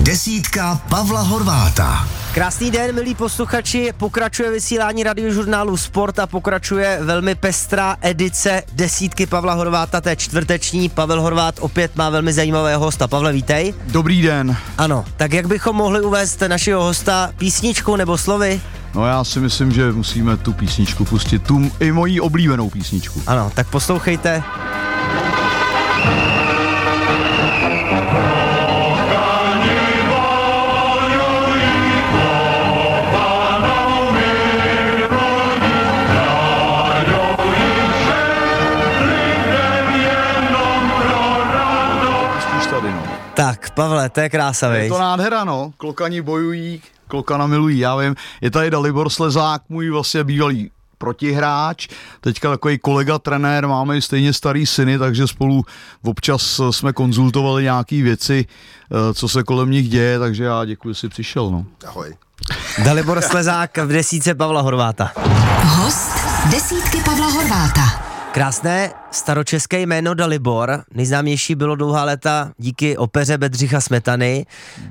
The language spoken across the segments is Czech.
Desítka Pavla Horváta. Krásný den, milí posluchači, pokračuje vysílání radiožurnálu Sport a pokračuje velmi pestrá edice Desítky Pavla Horváta, té čtvrteční. Pavel Horvát opět má velmi zajímavého hosta. Pavle, vítej. Dobrý den. Ano, tak jak bychom mohli uvést našeho hosta, písničkou nebo slovy? No já si myslím, že musíme tu písničku pustit, tu i moji oblíbenou písničku. Ano, tak poslouchejte. Tak, Pavle, to je krása, viď? Je to nádhera, no. Klokani bojují, klokana milují, já vím. Je tady Dalibor Slezák, můj vlastně bývalý protihráč, teďka takový kolega, trenér, máme i stejně starý syny, takže spolu občas jsme konzultovali nějaký věci, co se kolem nich děje, takže já děkuji, že jsi přišel, no. Ahoj. Dalibor Slezák v desítce Pavla Horváta. Host desítky Pavla Horváta. Krásné staročeské jméno Dalibor, nejznámější bylo dlouhá léta díky opeře Bedřicha Smetany,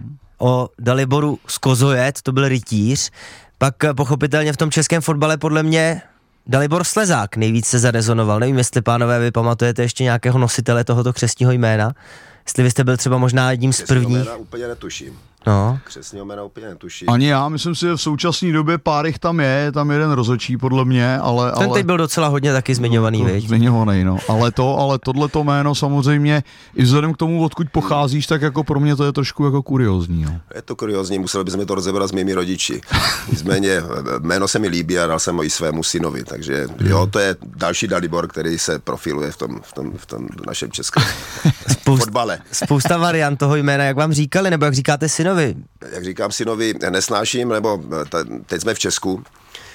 o Daliboru z Kozojet, to byl rytíř, pak pochopitelně v tom českém fotbale podle mě Dalibor Slezák nejvíc se zarezonoval, nevím, jestli pánové vy pamatujete ještě nějakého nositele tohoto křestního jména, jestli vy jste byl třeba možná jedním z prvních. Křestního jména úplně netuším. No. Křestního jména úplně netuším. Ani já, myslím si, že v současné době pár jich tam je tam jeden rozhodčí podle mě, ale... Ten teď byl docela hodně taky zmiňovaný, viď? Zmiňovaný, no. Ale tohleto jméno samozřejmě, i vzhledem k tomu, odkud pocházíš, tak jako pro mě to je trošku jako kuriózní, no. Je to kuriózní, museli bychom to rozebrat s mými rodiči. Nicméně jméno se mi líbí a dal jsem ho i svému synovi, takže jo, to je další Dalibor, který se profiluje v tom našem českém fotbale. Spousta variant toho jména, jak vám říkali, nebo jak říkáte synovi? Jak říkám synovi, nesnáším, nebo teď jsme v Česku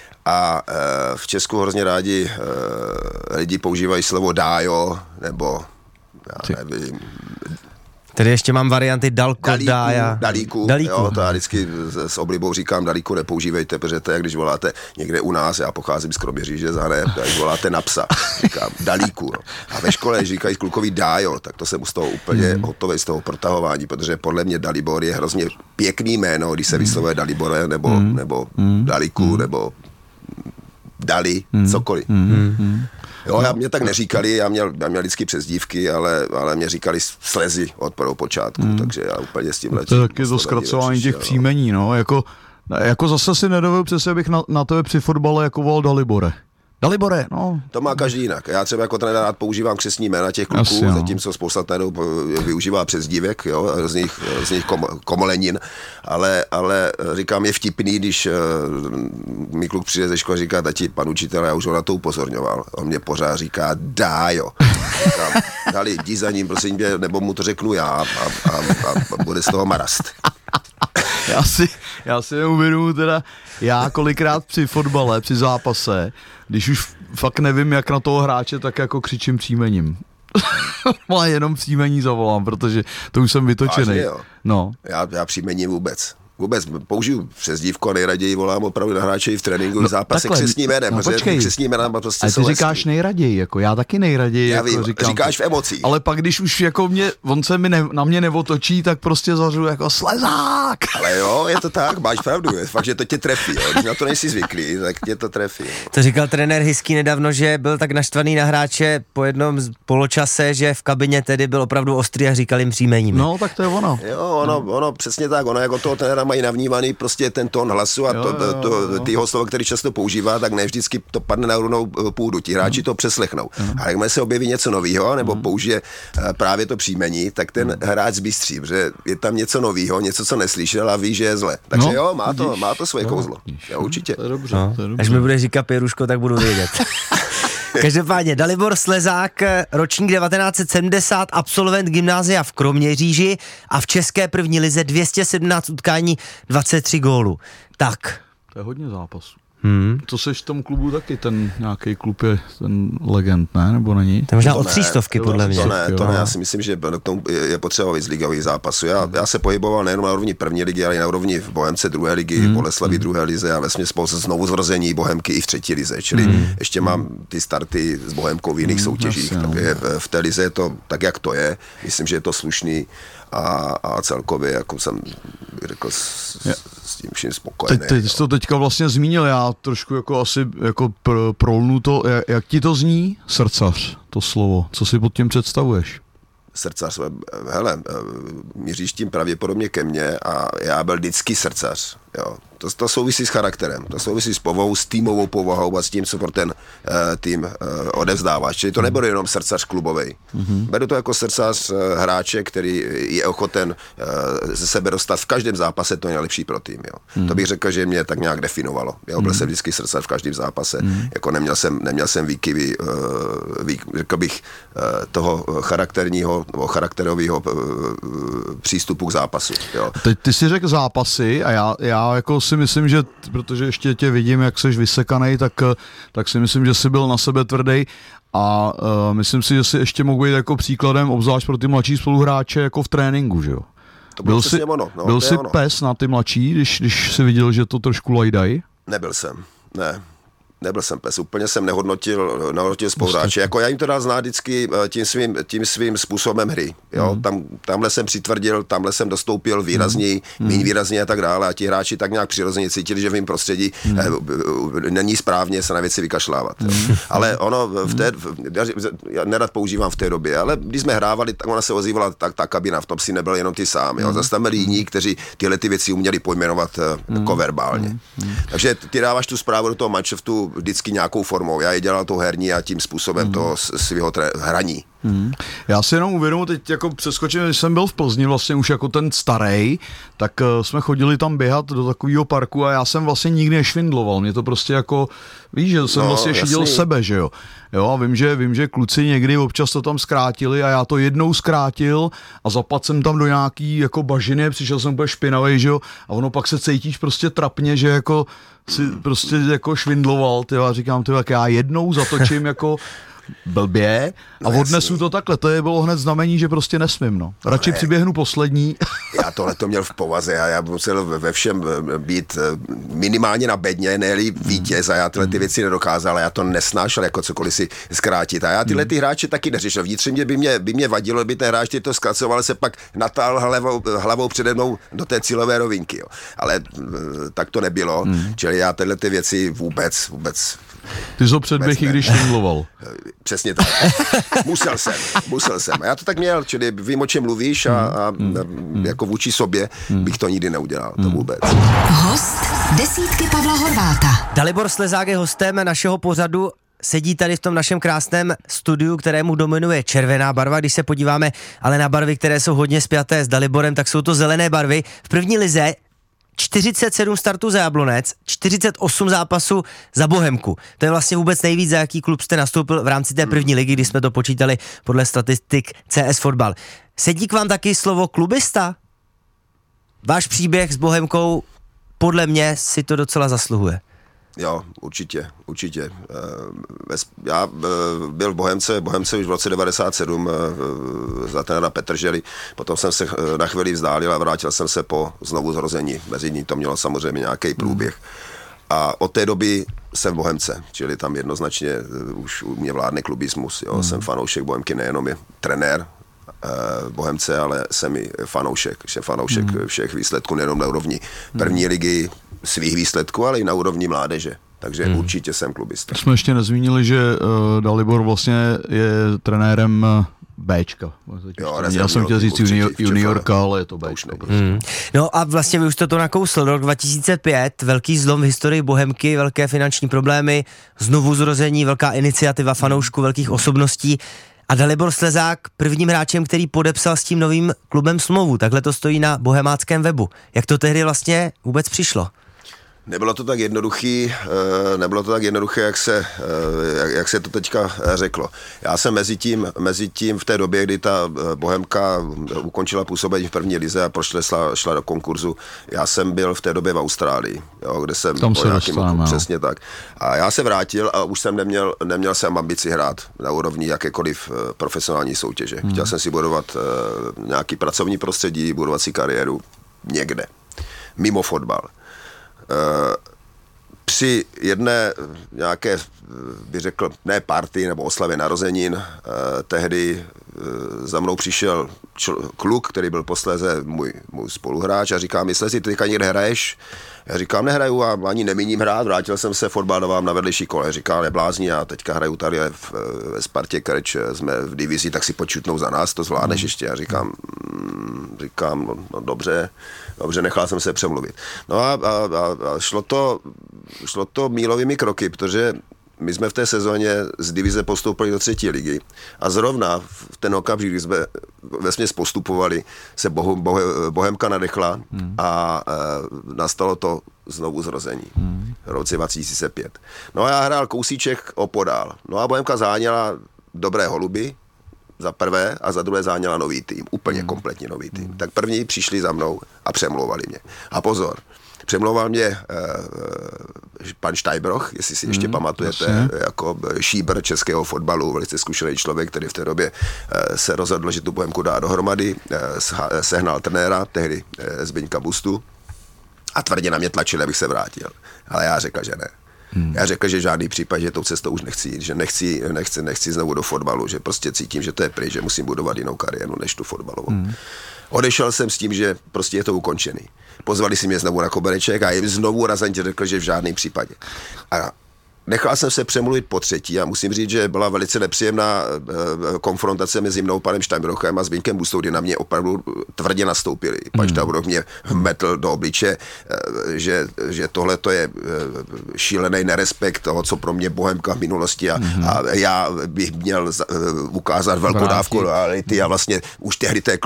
a v Česku hrozně rádi lidi používají slovo dájo, nebo já nevím. Tady ještě mám varianty Dalko, Dája. Dalíku. Jo, to já vždycky s oblibou říkám, Dalíku nepoužívejte, protože to je, když voláte někde u nás, já pocházím z Kroměříže, když voláte na psa, říkám Dalíku. No. A ve škole, když říkají klukový Dájo, tak to jsem z toho úplně hotový z toho protahování, protože podle mě Dalibor je hrozně pěkný jméno, když se vyslovuje Dalibore, nebo Dalíku, nebo Dali, cokoliv. Jo, mě tak neříkali, já měl vždycky přezdívky, ale mě říkali Slezy od prvou počátku, takže já úplně s tím To je taky to zkracování těch příjmení, no, jako zase si nedovedu přesně, abych na tebe při fotbale jako volal Dalibore. Dalibore, no. To má každý jinak. Já třeba jako trenér rád používám křestní jména těch kluků, Asi, zatímco spousta trenérů využívá přezdívek, jo, z nich komolenin, ale říkám, je vtipný, když mi kluk přijde ze školy a říká, tati, pan učitel, já už ho na to upozorňoval. On mě pořád říká, Dájo. Říkám, Dali, jdi za ním, prosím tě, nebo mu to řeknu já a bude z toho marast. Já si neuvědomuji teda, já kolikrát při fotbale, při zápase, když už fakt nevím, jak na toho hráče, tak jako křičím příjmením. Ale jenom příjmení zavolám, protože to už jsem vytočený. Vážně, jo. No. Já příjmení vůbec použiju přezdívku a nejraději volám opravdu na hráče i v tréninku v zápase křestním jménem, protože křestní jména prostě ale ty říkáš nejraději, jako já taky nejraději. Já jako vím, říkám, říkáš v emocích. Ale pak když už jako on se mi na mě neotočí, tak prostě zařu jako Slezák. Ale jo, je to tak, máš pravdu, je fakt, že to tě trefí, jo. Když na to nejsi zvyklý, tak tě to trefí. To říkal trenér Hysky nedávno, že byl tak naštvaný na hráče po jednom poločase, že v kabině tedy byl opravdu ostrý a říkal jim příjmením. No, tak to je ono. Jo, ono přesně tak, ono jako toho trenéra mají navnímaný prostě ten tón hlasu a ty jeho slova, který často používá, tak ne vždycky to padne na rovnou půdu. Ti hráči to přeslechnou. A jakmile se objeví něco nového nebo použije právě to příjmení, tak ten hráč zbystří, že je tam něco nového, něco, co neslyšel a ví, že je zle. Takže jo, má to svoje kouzlo. Jo, určitě. To je dobře. Až mi bude říkat Pěruško, tak budu vědět. Každopádně Dalibor Slezák, ročník 1970, absolvent gymnázia v Kroměříži a v české první lize 217 utkání, 23 gólů. Tak. To je hodně zápasů. To seš v tom klubu taky, ten nějaký klub je ten legend, ne? Nebo není? To je možná od 300 podle mě. To ne, já si myslím, že k tomu je potřeba víc ligových zápasů. Já se pohyboval nejen na úrovni první ligy, ale i na úrovni v Bohemce druhé ligy, Boleslavi druhé lize a vesměs znovu zrození Bohemky i v třetí lize. Čili ještě mám ty starty s Bohemkou v jiných soutěžích. V té lize je to tak, jak to je. Myslím, že je to slušný a celkově, jako jsem řekl, s tím vším spokojený. Teď jsi to teďka vlastně zmínil, já trošku jako asi jako prolnu to, jak ti to zní? Srdcař, to slovo, co si pod tím představuješ? Srdcař, hele, míříš tím pravděpodobně ke mně a já byl vždycky srdcař, jo. To souvisí s charakterem, to souvisí s povahou, s týmovou povahou a s tím, co pro ten tým odevzdáváš. Čili to nebude jenom srdcař klubovej. Beru to jako srdcař hráče, který je ochoten ze sebe dostat v každém zápase to nejlepší pro tým. Jo. To bych řekl, že mě tak nějak definovalo. Já byl jsem vždycky srdcař v každém zápase. Jako neměl jsem výkyvy, řekl bych, toho charakterového přístupu k zápasu. Jo. Teď ty si řekl zápasy a já jako si myslím, že protože ještě tě vidím, jak seš vysekanej, tak si myslím, že jsi byl na sebe tvrdý a myslím si, že si ještě mohl být jako příkladem, obzvlášť pro ty mladší spoluhráče jako v tréninku, že jo? To bylo přesně ono. No, byl jsi pes na ty mladší, když jsi viděl, že to trošku lajdají? Nebyl jsem, ne. Nebyl jsem pes, úplně jsem nehodnotil spoluhráče. Jako já jim to dal znát vždycky tím svým způsobem hry. Jo? Tamhle jsem přitvrdil, tamhle jsem dostoupil výrazněji, méně výrazně a tak dále a ti hráči tak nějak přirozeně cítili, že v mým prostředí není správně se na věci vykašlávat. Ale ono, já nerad používám v té době, ale když jsme hrávali, tak ona se ozývala ta kabina, v tom si nebyl jenom ty sám. Jo? Zase tam byli jiní, kteří tyhle ty věci uměli pojmenovat jako verbálně. Takže ty dáváš tu zprávu do toho manšaftu vždycky nějakou formou. Já je dělal to herní a tím způsobem toho svého hraní. Já si jenom uvědomu, teď jako přeskočím, když jsem byl v Plzni vlastně už jako ten starej, tak jsme chodili tam běhat do takového parku a já jsem vlastně nikdy nešvindloval. Mě to prostě jako, víš, že jsem vlastně šidil sebe, že jo. Jo, a vím, že kluci někdy občas to tam zkrátili a já to jednou zkrátil a zapadl jsem tam do nějaký jako bažiny, přišel jsem úplně špinavej, že jo, a ono pak se cítíš prostě trapně, že jako si prostě jako švindloval, tyva, říkám, tyva, jak já jednou zatočím jako blbě a odnesu to takhle, to je bylo hned znamení, že prostě nesmím, no. Radši přiběhnu poslední. Já tohle to měl v povaze a já musel ve všem být minimálně na bedně, ne-li vítěz a já tyhle ty věci nedokázal a já to nesnášel jako cokoliv si zkrátit a já tyhle ty hráče taky neřešil. Vnitřně by mě vadilo, by ten hráč to zkracoval, se pak natáhl hlavou přede mnou do té cílové rovinky, jo. Ale tak to nebylo, čili já tyhle ty věci vůbec Ty jsi ho předběh, i když švindloval. Přesně tak. Musel jsem. A já to tak měl, čili vím, o čem mluvíš a jako vůči sobě bych to nikdy neudělal, to vůbec. Host desítky Pavla Horváta. Dalibor Slezák je hostem našeho pořadu. Sedí tady v tom našem krásném studiu, kterému dominuje červená barva. Když se podíváme ale na barvy, které jsou hodně spjaté s Daliborem, tak jsou to zelené barvy. V první lize 47 startů za Jablonec, 48 zápasů za Bohemku. To je vlastně vůbec nejvíc, za jaký klub jste nastoupil v rámci té první ligy, když jsme to počítali podle statistik CS Fotbal. Sedí k vám taky slovo klubista? Váš příběh s Bohemkou podle mě si to docela zasluhuje. Jo, určitě. Já byl v Bohemce už v roce 97 za trenéra Petržely, potom jsem se na chvíli vzdálil a vrátil jsem se po znovu zrození. Mezi ní to mělo samozřejmě nějaký průběh. A od té doby jsem v Bohemce, čili tam jednoznačně už u mě vládne klubismus. Jo. Jsem fanoušek Bohemky, nejenom je trenér Bohemce, ale jsem i fanoušek všech výsledků, nejenom na úrovni první ligy, svých výsledků, ale i na úrovni mládeže. Takže určitě jsem klubista. Jsme ještě nezmínili, že Dalibor vlastně je trenérem Bčka. Jo, já jsem chtěl říct juniorka, ale je to Bčka. No a vlastně vy už jste to nakousl. Rok 2005, velký zlom v historii Bohemky, velké finanční problémy, znovu zrození, velká iniciativa fanoušků, velkých osobností. A Dalibor Slezák prvním hráčem, který podepsal s tím novým klubem smlouvu. Takhle to stojí na bohemáckém webu. Jak to tehdy vlastně vůbec přišlo? Nebylo to tak jednoduché, jak se to teďka řeklo. Já jsem mezi tím v té době, kdy ta Bohemka ukončila působení v první lize a šla do konkurzu, já jsem byl v té době v Austrálii, jo, kde jsem tam se dostal, přesně tak. A já se vrátil a už jsem neměl jsem ambici hrát na úrovni jakékoliv profesionální soutěže. Chtěl jsem si budovat nějaký pracovní prostředí, budovat si kariéru někde, mimo fotbal. Při jedné nějaké, bych řekl, ne party nebo oslavě narozenin, tehdy za mnou přišel kluk, který byl posléze můj spoluhráč a říká, myslíš si, ty teďka někde hraješ? Já říkám, nehraju a ani nemíním hrát, vrátil jsem se, fotbal dávám na vedlejší kole. Říká, neblázni, já teďka hraju tady ve Spartě Krč, jsme v divizi, tak si počutnou za nás, to zvládneš ještě. Já říkám, no dobře, nechal jsem se přemluvit. No a šlo to mílovými kroky, protože my jsme v té sezóně z divize postoupili do 3. ligy a zrovna v ten okamžik, kdy jsme vesměs postupovali, se Bohemka nadechla a nastalo to znovu zrození v roce 2005. No a já hrál kousíček opodál. No a Bohemka záněla dobré holuby za prvé a za druhé záněla nový tým, úplně kompletně nový tým. Tak první přišli za mnou a přemlouvali mě. A pozor, přemlouval mě pan Štajbroch, jestli si ještě pamatujete, jako šíbr českého fotbalu, velice zkušený člověk, který v té době se rozhodl, že tu Bohemku dá dohromady, sehnal trenéra, tehdy Zbyňka Bustu a tvrdě na mě tlačil, abych se vrátil. Ale já řekl, že ne. Já řekl, že žádný případ, že tou cestou už nechci jít, že nechci znovu do fotbalu, že prostě cítím, že to je pryč, že musím budovat jinou kariéru než tu fotbalovou. Odešel jsem s tím, že prostě je to ukončený. Pozvali si mě znovu na kobereček a jim znovu razantně řekl, že v žádném případě. A nechal jsem se přemluvit po třetí a musím říct, že byla velice nepříjemná konfrontace mezi mnou, panem Štajbrochem a Zbyňkem Bustou, kdy na mě opravdu tvrdě nastoupili. Pan Štajbroch mě metl do obliče, že tohle to je šílený nerespekt toho, co pro mě Bohemka v minulosti a já bych měl ukázat velkou dávku lojality a vlastně už tehdy té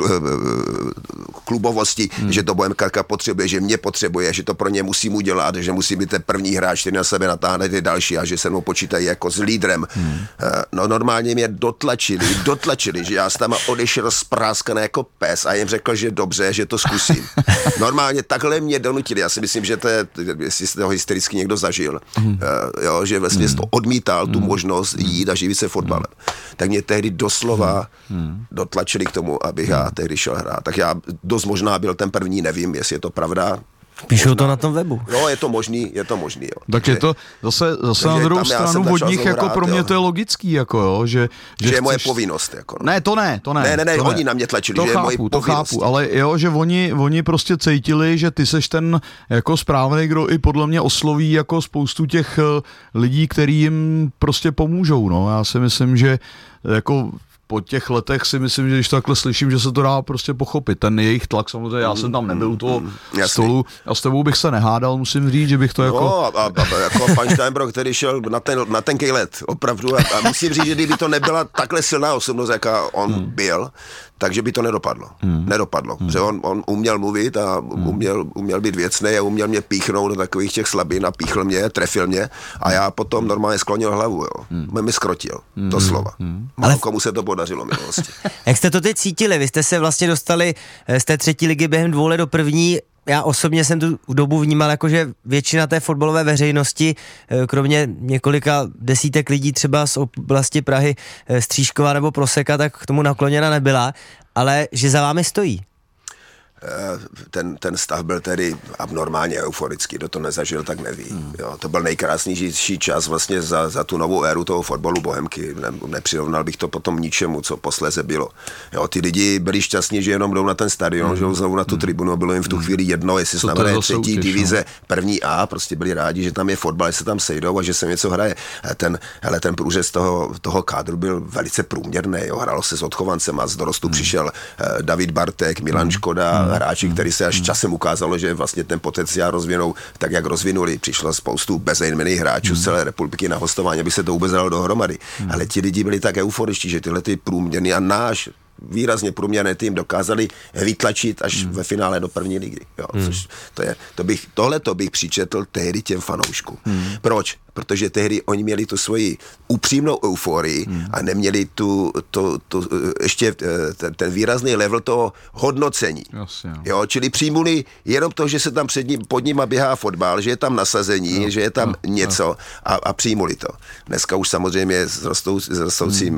klubovosti, že to Bohemka potřebuje, že mě potřebuje, že to pro ně musím udělat, že musí být ten první hráč, který na sebe natáhne ty další a že se mnou počítají jako s lídrem. No normálně mě dotlačili, že já jsem tam odešel spráskaný jako pes a jim řekl, že dobře, že to zkusím. Normálně takhle mě donutili. Já si myslím, že to je, jestli jste ho hystericky někdo zažil, jo, že vlastně to odmítal tu možnost jít a živit se fotbalem. Tak mě tehdy doslova dotlačili k tomu, abych já tehdy šel hrát. Tak já dost možná byl ten první, nevím, jestli je to pravda. Píšou možná, to na tom webu. No, je to možný, jo. Tak je to zase na druhou stranu od nich, jako pro mě to je logický, jako jo, že je moje povinnost, jako. No. Ne, to ne. Oni na mě tlačili, to že chápu, je moje povinnost. To chápu, ale jo, že oni prostě cítili, že ty seš ten jako správný, kdo i podle mě osloví jako spoustu těch lidí, který jim prostě pomůžou, no. Já si myslím, že jako po těch letech si myslím, že když to takhle slyším, že se to dá prostě pochopit. Ten jejich tlak samozřejmě, já jsem tam nebyl u toho stolu a s tebou bych se nehádal, musím říct, že bych to jako... No a jako pan Steinbrock, který šel na tenkej let, opravdu, a musím říct, že kdyby to nebyla takhle silná osobnost, jaká on byl, takže by to nedopadlo. Nedopadlo, protože on uměl mluvit a uměl být věcnej a uměl mě píchnout do takových těch slabin a píchl mě, trefil mě a já potom normálně sklonil hlavu, jo. Mi skrotil, to slova. Ale komu se to podařilo v minulosti. Jak jste to teď cítili? Vy jste se vlastně dostali z té 3. ligy během 2 let do první. Já osobně jsem tu dobu vnímal, jakože většina té fotbalové veřejnosti, kromě několika desítek lidí třeba z oblasti Prahy, Stříškova nebo Proseka, tak k tomu nakloněna nebyla, ale že za vámi stojí. Ten stav byl tedy abnormálně euforický, kdo to nezažil, tak neví. Jo, to byl nejkrásnější čas vlastně za tu novou éru toho fotbalu Bohemky. Nepřirovnal bych to potom ničemu, co posléze bylo. Jo, ty lidi byli šťastní, že jenom jdou na ten stadion, že jdou znovu na tu tribunu, bylo jim v tu chvíli jedno, jestli se tam hraje 3. divize, 1. A, prostě byli rádi, že tam je fotbal, že se tam sejdou a že se něco hraje. Ten průřez toho kádru byl velice průměrný, jo, hralo se s odchovancem a z dorostu přišel David Bartek, Milan Škoda, hráči, který se až časem ukázalo, že vlastně ten potenciál rozvinou tak, jak rozvinuli. Přišlo spoustu bezejmenných hráčů z celé republiky na hostování, aby se to vůbec dalo dohromady. Ale ti lidi byli tak euforičtí, že tyhle ty průměrný a náš výrazně průměrný tým dokázali vytlačit až ve finále do první ligy. Jo, což tohle bych přičetl tehdy těm fanouškům. Proč? Protože tehdy oni měli tu svoji upřímnou euforii a neměli ještě ten výrazný level toho hodnocení. Jo, čili přijmuli jenom to, že se tam pod nima běhá fotbal, že je tam nasazení, že je tam něco a přijmuli to. Dneska už samozřejmě s rostoucím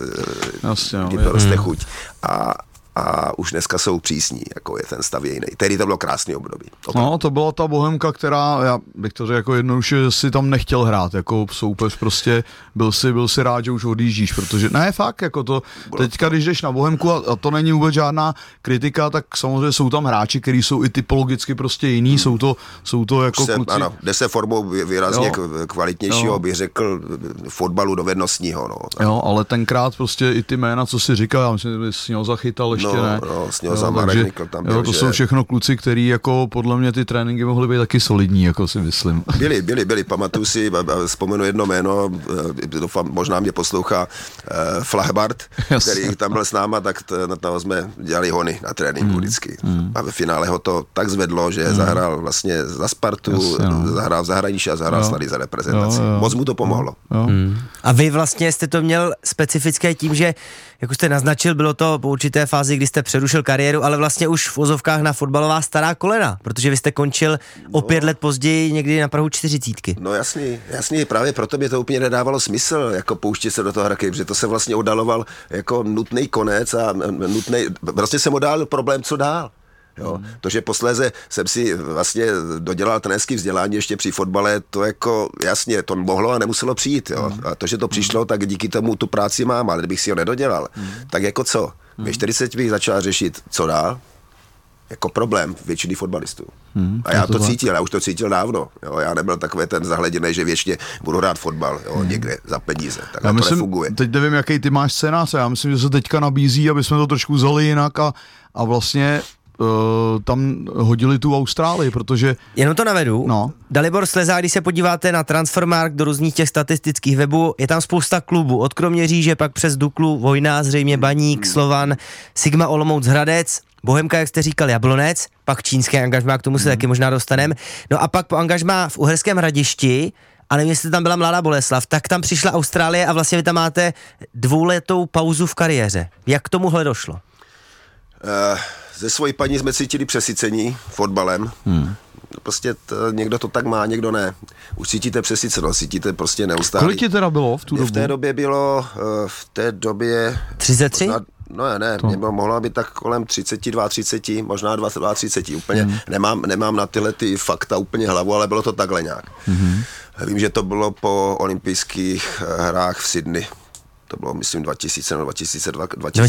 to roste chuť. A už dneska jsou přísní, jako je ten stav jiný. Tehdy to bylo krásný období. No, to byla ta Bohemka, která, já bych to řekl jako jednoduše, že si tam nechtěl hrát, jako soupeř prostě byl si rád, že už odjíždíš, protože, ne, fakt, jako to, teďka, když jdeš na Bohemku a to není vůbec žádná kritika, tak samozřejmě jsou tam hráči, kteří jsou i typologicky prostě jiný, jsou to jako kluci. Ano, jde se formou výrazně kvalitnějšího, bych řekl, fotbalu dovednostního, no. Jo, ale tenkrát prostě i ty jména, co si říkal, já myslím, že jsi ho zachytal ještě, ne? To jsou všechno kluci, který jako podle mě ty tréninky mohly být taky solidní, jako si myslím. Byli, pamatuju si, vzpomenu jedno jméno, doufám, možná mě poslouchá Flachbart, který tam byl s náma, tak na toho jsme dělali hony na tréninku vždycky. A ve finále ho to tak zvedlo, že zahrál vlastně za Spartu, zahrál v zahraničí a zahrál snady za reprezentaci. Moc mu to pomohlo. A vy vlastně jste to měl specifické tím, že, jak už jste naznačil, bylo to po určité fázi, kdy jste přerušil kariéru, ale vlastně už v ozovkách na fotbalová stará kolena, protože vy jste končil o 5 let později někdy na prahu 40. No jasný, právě proto mě to úplně nedávalo smysl, jako pouštět se do toho hraky, protože to se vlastně oddaloval jako nutný konec a vlastně jsem oddálil problém, co dál. Jo. To, že posléze jsem si vlastně dodělal trenérský vzdělání ještě při fotbale, to jako jasně, to mohlo a nemuselo přijít. Jo. A to, že to přišlo, tak díky tomu tu práci mám, ale kdybych si ho nedodělal, tak jako co? Ve 40 bych začal řešit, co dál, jako problém většiny fotbalistů. A já už to cítil dávno. Jo. Já nebyl takový ten zahleděný, že věčně budu hrát fotbal někde za peníze. Tak to nefunguje. Teď nevím, jaký ty máš scénář, já myslím, že se teďka nabízí, aby jsme to trošku vzali jinak a vlastně tam hodili tu Austrálii, protože... Jenom to navedu. No. Dalibor Slezák, když se podíváte na Transfermarkt do různých těch statistických webů, je tam spousta klubů. Od Kroměříže pak přes Duklu, Vojna, zřejmě Baník, Slovan, Sigma Olomouc, Hradec, Bohemka, jak jste říkal, Jablonec, pak čínské angažmá, k tomu se taky možná dostaneme. No a pak po angažmá v Uherském Hradišti, a nevím, jestli tam byla Mladá Boleslav, tak tam přišla Austrálie a vlastně vy tam máte 2letou pauzu v kariéře. Jak k tomuhle došlo? Ze svojí paní jsme cítili přesycení fotbalem. Prostě někdo to tak má, někdo ne. Už cítíte přesycenost, cítíte prostě neustále. Kolik ti teda bylo v tu dobu? V té době 33? Možná, no ne, mě mohlo být tak kolem 32, 30, možná 22, 30. Úplně nemám na tyhle ty fakta úplně hlavu, ale bylo to takhle nějak. Vím, že to bylo po olympijských hrách v Sydney. To bylo, myslím, 2000 nebo 2002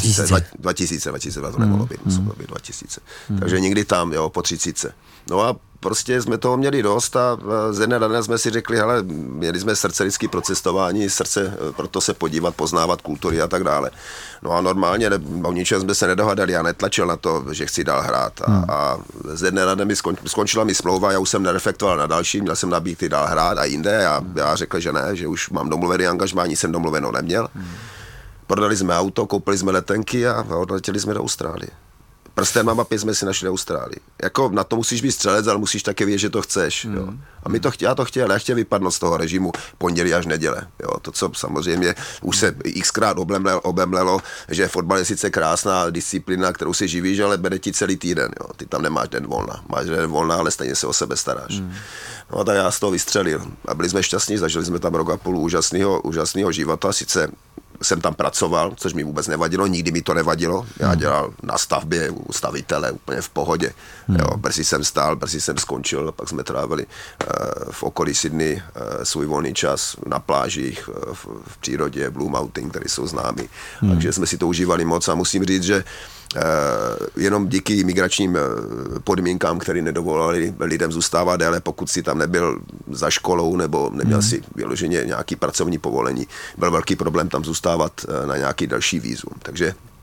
to nemohlo být, muselo být 2000. Takže někdy tam, jo, po 30. No a prostě jsme toho měli dost a ze dne na den jsme si řekli, hele, měli jsme srdce vždycky pro cestování, srdce proto se podívat, poznávat kultury a tak dále. No a normálně o ničem jsme se nedohadali, já netlačil na to, že chci dál hrát a ze dne na den mi skončila mi smlouva, já už jsem nereflektoval na další, měl jsem nabídky dál hrát a jinde a já řekl, že ne, že už mám domluvený angažmá, nic jsem domluveno neměl. Prodali jsme auto, koupili jsme letenky a odletěli jsme do Austrálie. Prstem na mapě jsme si našli Austrálii. Jako na to musíš být střelec, ale musíš také vědět, že to chceš. Jo. A já to chtěl vypadnout z toho režimu pondělí až neděle. Jo. To, co samozřejmě už se xkrát obemlelo, že fotbal je sice krásná disciplína, kterou si živíš, ale bere ti celý týden. Jo. Ty tam nemáš den volna. Máš den volna, ale stejně se o sebe staráš. No a tak já z toho vystřelil. A byli jsme šťastní, zažili jsme tam rok a půl úžasného života. Sice jsem tam pracoval, což mi vůbec nevadilo, nikdy mi to nevadilo. Já dělal na stavbě u stavitele úplně v pohodě. Jo, brzy jsem stál, brzy jsem skončil, a pak jsme trávili v okolí Sydney svůj volný čas na plážích, v přírodě, Blue Mountain, které jsou známy. Takže jsme si to užívali moc a musím říct, že jenom díky migračním podmínkám, které nedovolali lidem zůstávat déle, pokud si tam nebyl za školou nebo neměl si vyloženě nějaký pracovní povolení, byl velký problém tam zůstávat na nějaký další vízum. Takže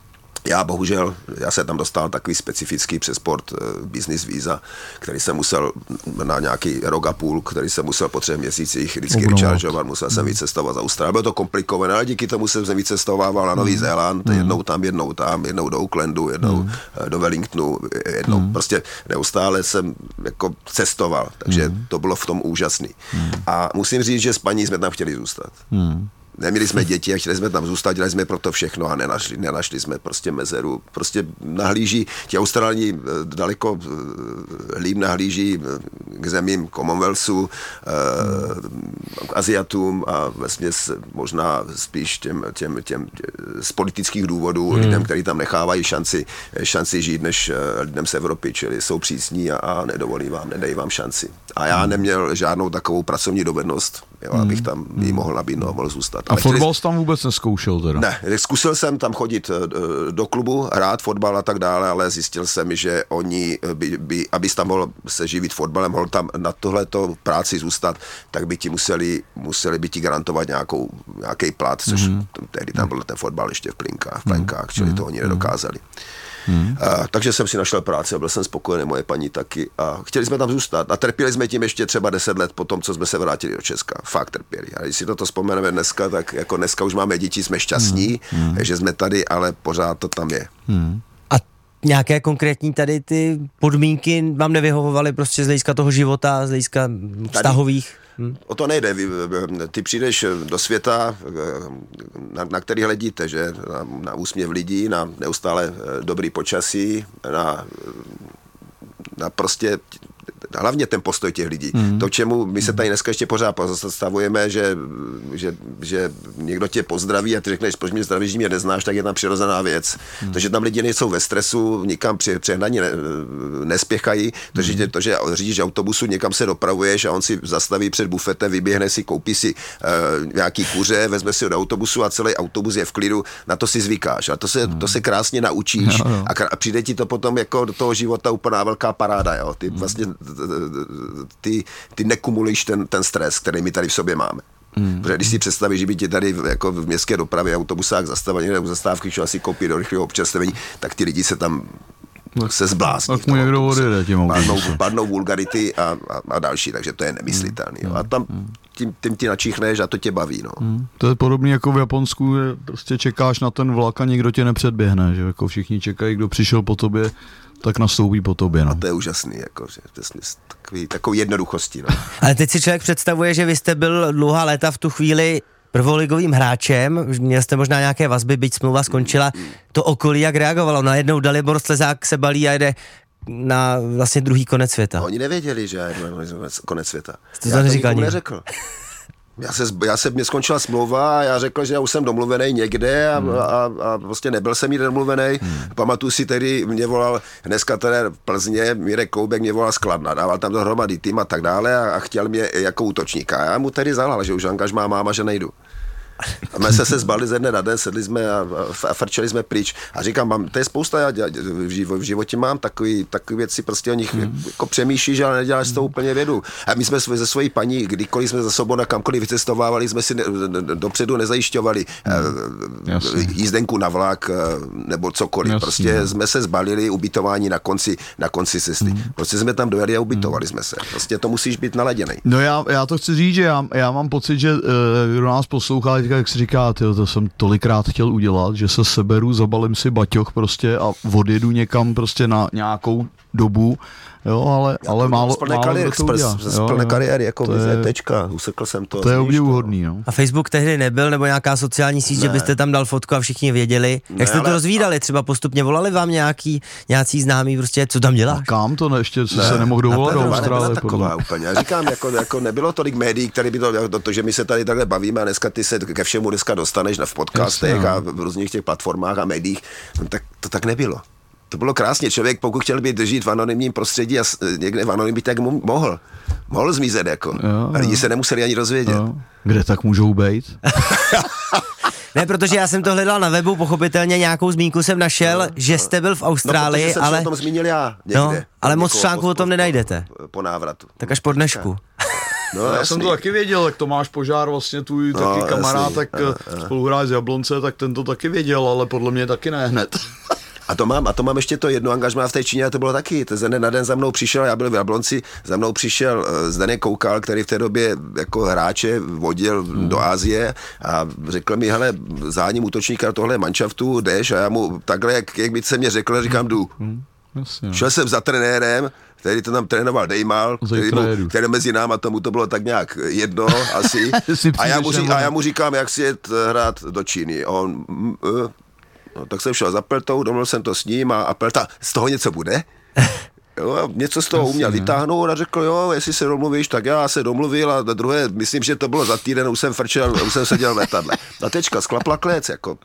Já se tam dostal takový specifický přes sport business víza, který jsem musel na nějaký rok a půl, který jsem musel po 3 měsících vždycky rechargeovat, musel jsem vycestovat z Austrálie. Bylo to komplikované, ale díky tomu jsem vycestovával na Nový Zéland, jednou tam, jednou do Aucklandu, jednou do Wellingtonu, jednou prostě neustále jsem jako cestoval, takže to bylo v tom úžasný. A musím říct, že s paní jsme tam chtěli zůstat. Neměli jsme děti a chtěli jsme tam zůstat, dělali jsme pro to všechno a nenašli jsme prostě mezeru. Prostě nahlíží, ti Australani daleko líp nahlíží k zemím Commonwealthu, k Asiatům a vesměs možná spíš těm z politických důvodů lidem, kteří tam nechávají šanci žít než lidem z Evropy, čili jsou přísní a nedají vám šanci. A já neměl žádnou takovou pracovní dovednost, abych tam jí mohl nabídnout a mohl zůstat. A fotbal jsi tam vůbec nezkoušel teda? Ne, zkusil jsem tam chodit do klubu, hrát fotbal a tak dále, ale zjistil jsem, že oni, abys tam mohl se živit fotbalem, mohl tam na tohleto práci zůstat, tak by ti museli by ti garantovat nějaký plat, což tehdy tam byl ten fotbal ještě v plinkách, čili to oni nedokázali. Takže jsem si našel práci a byl jsem spokojený, moje paní taky a chtěli jsme tam zůstat a trpěli jsme tím ještě třeba 10 let po tom, co jsme se vrátili do Česka. Fakt trpěli. A když si toto vzpomeneme dneska, tak jako dneska už máme děti, jsme šťastní, že jsme tady, ale pořád to tam je. A nějaké konkrétní tady ty podmínky vám nevyhovovaly prostě z hlediska toho života, z hlediska vztahových? O to nejde. Ty přijdeš do světa, na který hledíte, že? Na úsměv lidí, na neustále dobrý počasí, na prostě hlavně ten postoj těch lidí. To, čemu my se tady dneska ještě pořád pozastavujeme, že někdo tě pozdraví a ty řekneš, proč mě zdravíš, že mě neznáš, tak je tam přirozená věc. Takže tam lidi nejsou ve stresu, nikam přehnaně nespěchají, to, že řídíš autobusu, někam se dopravuješ a on si zastaví před bufetem, vyběhne si, koupí si nějaký kuře, vezme si do autobusu a celý autobus je v klidu, na to si zvykáš. A to se krásně naučíš a přijde ti to potom jako do toho života úplná velká paráda. Jo? Ty vlastně ty nekumuluješ ten stres, který my tady v sobě máme. Protože když si představíš, že by tě tady jako v městské dopravě autobusách zastavili nebo zastávky, že asi koupí do rychlého občerstvení, tak ty lidi se tam se zblázní. Tak mu někdo odjede tím padnou vulgarity a další, takže to je nemyslitelný. Jo. A tam tím ti načíchneš a to tě baví. No. To je podobný jako v Japonsku, že prostě čekáš na ten vlak a nikdo tě nepředběhne, že jako všichni čekají, kdo přišel po tobě, tak nastoupí po tobě. No. A to je úžasný, jako, že takový jednoduchosti. No. Ale teď si člověk představuje, že vy jste byl dlouhá léta v tu chvíli prvoligovým hráčem, měl jste možná nějaké vazby, byť smlouva skončila, to okolí jak reagovalo? Najednou Dalibor Slezák se balí a jede na vlastně druhý konec světa. Oni nevěděli, že je konec světa. Jste to neříkal nikdo? Neřekl. Mě skončila smlouva a já řekl, že já už jsem domluvený někde a prostě nebyl jsem nikde domluvený. Pamatuju si tedy, mě volal dneska trenér v Plzně, Mirek Koubek mě volal z Kladna, dával tam dohromady tým a tak dále a chtěl mě jako útočníka. Já mu tedy zalhal, že už angažmá máma, že nejdu. A my se zbali ze dne na den, sedli jsme a frčeli jsme pryč. A říkám, to je spousta, já v životě mám takový věci, prostě o nich jako přemýšlíš, ale neděláš z toho úplně vědu. A my jsme ze svojí paní, kdykoliv jsme za sebou na kamkoliv vycestovávali, jsme si dopředu nezajišťovali jízdenku na vlak nebo cokoliv. Jasně. Prostě jsme se zbalili ubytování na konci cesty. Prostě jsme tam dojeli a ubytovali jsme se. Prostě to musíš být naladěnej. No já to chci říct, že já mám pocit, že kdo nás poslouchá, jak si říká, to jsem tolikrát chtěl udělat, že se seberu, zabalím si baťoch prostě a odjedu někam prostě na nějakou dobu, jo, ale málo z plné kariéry, jako vize, tečka, usekl jsem to. To je obdivuhodný, no. A Facebook tehdy nebyl, nebo nějaká sociální síť, že byste tam dal fotku a všichni věděli. Jak jste to rozvídali? Třeba postupně volali vám nějací známí, prostě, co tam děláš? A kam to ještě se nemohl dovolat do Austrálie? Taková úplně. Já říkám, jako nebylo tolik médií, které by to, že my se tady takhle bavíme a dneska ty se ke všemu dneska dostaneš v podcastech a v různých těch platformách a médiích, tak to tak nebylo. To bylo krásně. Člověk, pokud chtěl žít v anonymním prostředí a někde v anonymní, tak mohl zmizet, jako. Jo. A lidi se nemuseli ani dozvědět. Jo. Kde tak můžou být? Ne, protože já jsem to hledal na webu, pochopitelně nějakou zmínku jsem našel, že jste byl v Austrálii, protože jsem ale... se o tom zmínil já někde. Ale moc článků o tom nenajdete. Po návratu. Tak až po dnešku. No, já jsem to taky věděl, jak Tomáš Požár, vlastně tvůj taky kamarád, tak spoluhráč z Jablonce, tak ten to taky věděl, ale podle mě taky ne hned. A to mám ještě to jedno angažmá v té Číně, a to bylo taky. To ze dne na den za mnou přišel, já byl v Jablonci, za mnou přišel Zdeněk Koukal, který v té době jako hráče vodil do Asie a řekl mi, hele, zájím útočníka tohle manšaftu, jdeš, a já mu takhle, jak by se mě řekl, říkám, jdu. Šel jsem za trenérem, který to tam trénoval Dejmal, který mezi náma tomu to bylo tak nějak jedno asi. a já mu říkám, jak si jet hrát do Číny. On, no, tak jsem šel za Peltou, domluvil jsem to s ním a Pelta, z toho něco bude? Jo, a něco z toho uměl vytáhnout a řekl, jo, jestli se domluvíš, tak já se domluvil a druhé, myslím, že to bylo za týden, už jsem seděl v letadle. A teďka sklapla klec, jako.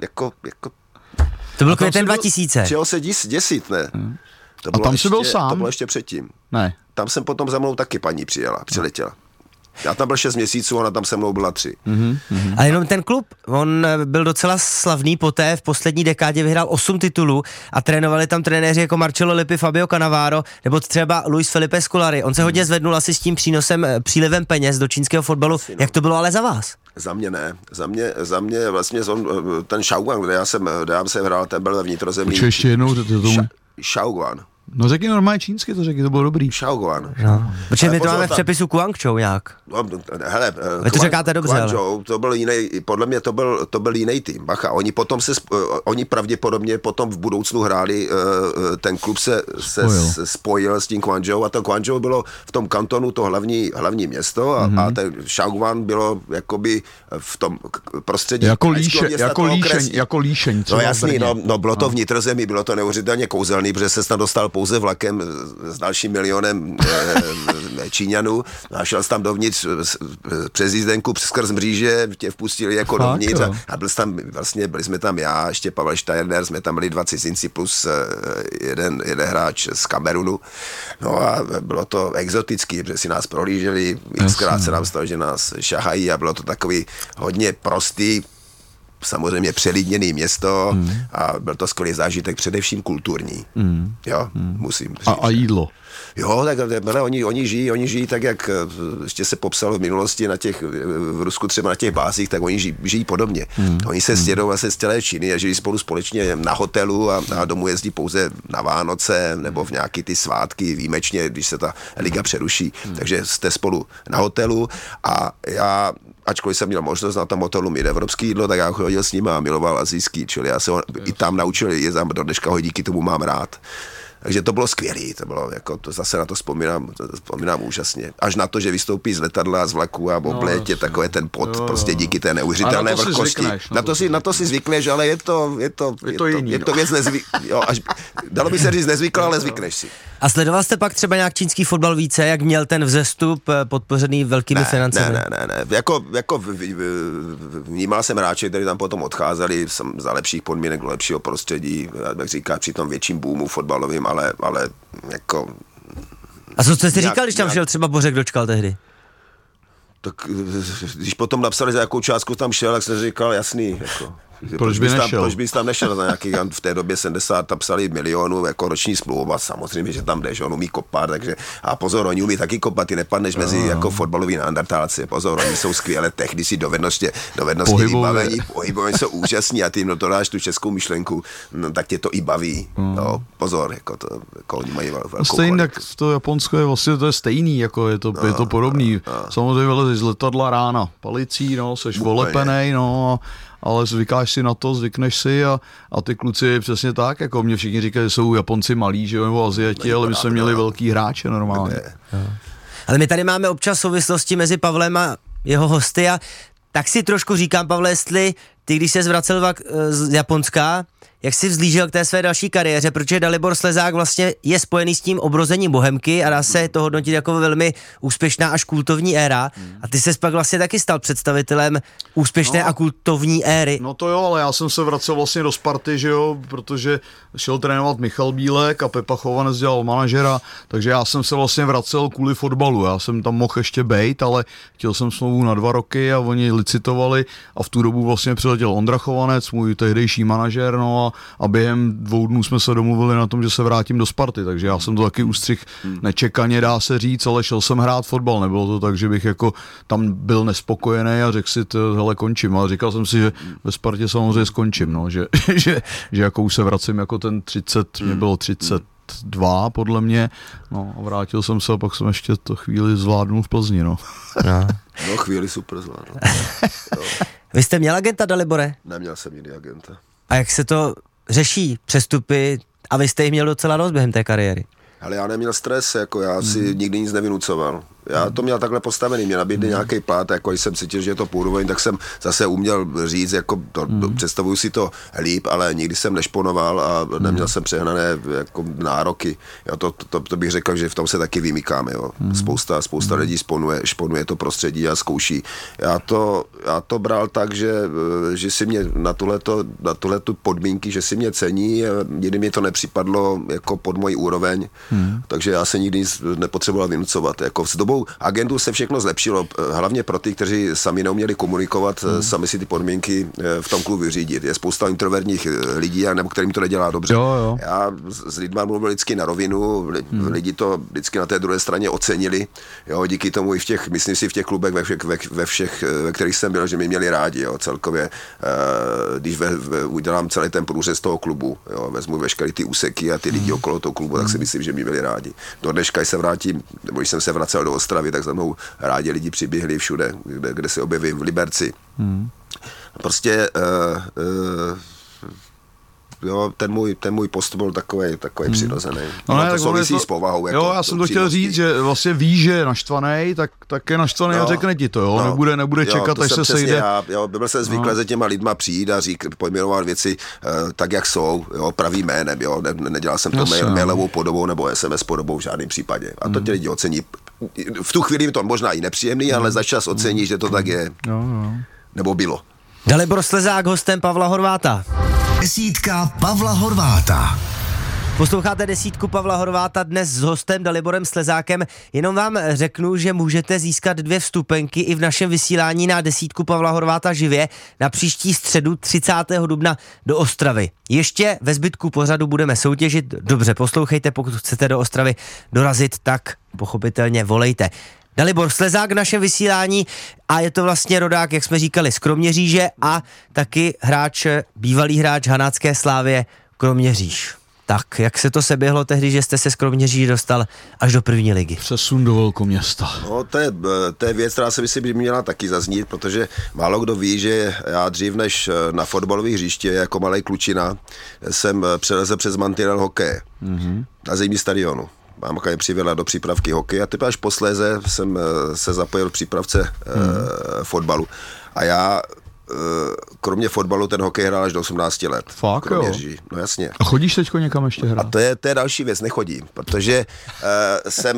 To byl květen 2000. Čeho se děsit, ne? A tam jsi byl sám? To bylo ještě předtím. Ne. Tam jsem potom za mnou taky paní přiletěla. Já tam byl 6 měsíců, ona tam se mnou byla 3. A jenom ten klub, on byl docela slavný poté, v poslední dekádě vyhrál 8 titulů a trénovali tam trenéři jako Marcello Lippi, Fabio Cannavaro nebo třeba Luis Felipe Scolari. On se hodně zvednul asi s tím přílivem peněz do čínského fotbalu. Jak to bylo ale za vás? Za mě ne. Za mě vlastně ten Shaoguan, kde já jsem hrál, ten byl ve vnitrozemí. Počkej, ještě jednou, Shaoguan. No řekni normálně čínsky, to řekni, to bylo dobrý. Shaoguan. No. Protože my to máme v přepisu Guangzhou nějak. No, hele, vy to říkáte dobře. Guangzhou, to byl jiný, podle mě to byl jiný tým. Bacha, oni pravděpodobně potom v budoucnu hráli, ten klub se spojil s tím Guangzhou a to Guangzhou bylo v tom kantonu to hlavní město a ten Shaoguan bylo jakoby v tom prostředí. Jako líšeň. No jasný, no bylo to vnitrozemí, bylo to neuvěřitelně kouzelný, protože se snad dostal pouze vlakem s dalším milionem Číňanů a šel tam dovnitř přes jízdenku, skrz mříže, tě vpustili jako dovnitř a byli jsme tam já, ještě Pavel Steiner, jsme tam byli 2 cizinci plus jeden hráč z Kamerunu. No a bylo to exotický, protože si nás prohlíželi, xkrát se nám stalo, že nás šahají a bylo to takový hodně prostý, samozřejmě přelidněné město a byl to skvělý zážitek, především kulturní. Jo, musím říct. A jídlo. Jo, tak oni žijí tak, jak ještě se popsalo v minulosti v Rusku třeba na těch bázích, tak oni žijí podobně. Oni se sjedou vlastně z celé Číny a žijí spolu společně na hotelu a domů jezdí pouze na Vánoce nebo v nějaký ty svátky výjimečně, když se ta liga přeruší. Takže jste spolu na hotelu a já, ačkoliv jsem měl možnost na tom hotelu mít evropský jídlo, tak já chodil s ním a miloval asijský, čili já se ho i tam naučil jíst a do dneška ho díky tomu mám rád. Takže to bylo skvělý, to bylo jako, to zase na to vzpomínám úžasně. Až na to, že vystoupí z letadla, z vlaku a obléť je takové ten pot, prostě díky té neuvěřitelné vlhkosti. Na to si zvykneš, ale je to věc dalo by se říct nezvyklá, ale zvykneš si. A sledoval jste pak třeba nějak čínský fotbal více, jak měl ten vzestup podpořený velkými financemi? Ne. Jako vnímal jsem hráče, kteří tam potom odcházeli za lepších podmínek, do lepšího prostředí, jak říká, při tom větším boomu fotbalovým, ale jako... A co jste si říkal, když tam šel třeba Bořek Dočkal tehdy? Tak když potom napsali, za jakou částku tam šel, tak jsem říkal, jasný, jako... Proč bys tam nešel za nějaký, v té době 70 tam psali milionů jako roční smlouva, samozřejmě, že tam jdeš, on umí kopat, takže a pozor, oni umí taky kopat, ty nepadneš mezi jako fotbaloví neandertálci, pozor, oni jsou skvělé technici, dovednosti vybavení, pohybové jsou úžasní a ty to dáš tu českou myšlenku, no, tak tě to i baví, no, pozor, jako oni mají velkou stejně tak to Japonsko je vlastně to je stejný, jako je to podobný, samozřejmě vylezeš z letadla rána palicí, no, seš volepenej, no, ale zvykáš si na to, zvykneš si a ty kluci přesně tak, jako mě všichni říkají, že jsou Japonci malí, že jo, nebo Aziati, ale my jsme měli velký hráče normálně. Ale my tady máme občas souvislosti mezi Pavlem a jeho hosty a tak si trošku říkám, Pavle, jestli ty, když se zvracel z Japonska, jak jsi vzlížel k té své další kariéře, protože Dalibor Slezák vlastně je spojený s tím obrozením Bohemky a dá se to hodnotit jako velmi úspěšná až kultovní éra. A ty ses pak vlastně taky stal představitelem úspěšné a kultovní éry. No to jo, ale já jsem se vracel vlastně do Sparty, že jo, protože šel trénovat Michal Bílek a Pepa Chovanec dělal manažera, takže já jsem se vlastně vracel kvůli fotbalu. Já jsem tam mohl ještě bejt, ale chtěl jsem smlouvu na 2 roky a oni licitovali a v tu dobu vlastně přiletěl Ondra Chovanec, můj tehdejší manažer, no ráno a během 2 dnů jsme se domluvili na tom, že se vrátím do Sparty, takže já jsem to taky ustřih nečekaně, dá se říct, ale šel jsem hrát fotbal, nebylo to tak, že bych jako tam byl nespokojený a řekl si, hele, končím, ale říkal jsem si, že ve Spartě samozřejmě skončím, no, že jako už se vracím jako ten 30, mě bylo 32 podle mě, no a vrátil jsem se a pak jsem ještě to chvíli zvládnul v Plzni, no. No chvíli super zvládl. Vy jste měl agenta, Dalibore? Neměl jsem nikdy agenta. A jak se to řeší, přestupy, a vy jste jich měl docela dost během té kariéry? Ale já neměl stres, jako já si nikdy nic nevynucoval. Já to měl takhle postavený, mě nabídne nějaký plát, jako když jsem cítil, že je to půroveň, tak jsem zase uměl říct, jako představuju si to líp, ale nikdy jsem nešponoval a neměl jsem přehnané jako nároky. Jo, to bych řekl, že v tom se taky vymykáme. Jo. Spousta lidí šponuje to prostředí a zkouší. Já to bral tak, že si mě na tuhletu podmínky, že si mě cení, nikdy mi to nepřipadlo jako pod mojí úroveň, takže já se nikdy nic nepotřeboval vynucovat. Jako s dobou agentů se všechno zlepšilo, hlavně pro ty, kteří sami neuměli komunikovat, sami si ty podmínky v tom klubu vyřídit. Je spousta introvertních lidí, nebo kterým to nedělá dobře. Jo. Já s lidma mluvil vždycky na rovinu, lidi to vždycky na té druhé straně ocenili. Jo, díky tomu i myslím si v těch klubech, ve kterých jsem byl, že mě měli rádi, jo, celkově, když udělám celý ten průřez toho klubu, jo, vezmu veškeré ty úseky a ty lidi okolo toho klubu, tak si myslím, že mě měli rádi. Do dneška, když se vrátím, nebo když jsem se vracel do Ostravy, tak za mnou rádi lidi přiběhli všude, kde se objevím, v Liberci. Prostě jo, ten můj postup byl takový přirozený. No, to souvisí s povahou. Jako jo, já jsem to chtěl říct, že vlastně víš, že je naštvaný, tak je naštvaný a řekne ti to, jo, nebude čekat, až se sejde. Byl jsem zvyklý za těma lidma přijít a pojmenovat věci tak, jak jsou, jo, pravým jménem, jo, nedělal jsem to mailovou podobou nebo SMS podobou v žádném případě. A to ti lidi ocení. V tu chvíli to možná i nepříjemný, ale za čas ocení, že to tak je. Nebo bylo. Dalibor Slezák, hostem Pavla Horváta. Desítka Pavla Horváta. Posloucháte desítku Pavla Horváta dnes s hostem Daliborem Slezákem. Jenom vám řeknu, že můžete získat 2 vstupenky i v našem vysílání na desítku Pavla Horváta živě na příští středu 30. dubna do Ostravy. Ještě ve zbytku pořadu budeme soutěžit. Dobře poslouchejte, pokud chcete do Ostravy dorazit, tak pochopitelně volejte. Dalibor Slezák v našem vysílání a je to vlastně rodák, jak jsme říkali, z Kroměříže a taky bývalý hráč hanácké Slávie Kroměříž. Tak, jak se to seběhlo tehdy, že jste se z Kroměříže dostal až do první ligy? Přesun do velkoměsta. No, to je věc, která se myslím, že by měla taky zaznít, protože málo kdo ví, že já dřív než na fotbalových hřiště jako malej klučina jsem přelezl přes mantinel hokeje na zimní stadionu. Mámka mě přivedla do přípravky hokeje a teprve až posléze jsem se zapojil v přípravce fotbalu. A já kromě fotbalu ten hokej hrál až do 18 let. Fakt, jo? No jasně. A chodíš teďko někam ještě hrát? A to je další věc, nechodím, protože jsem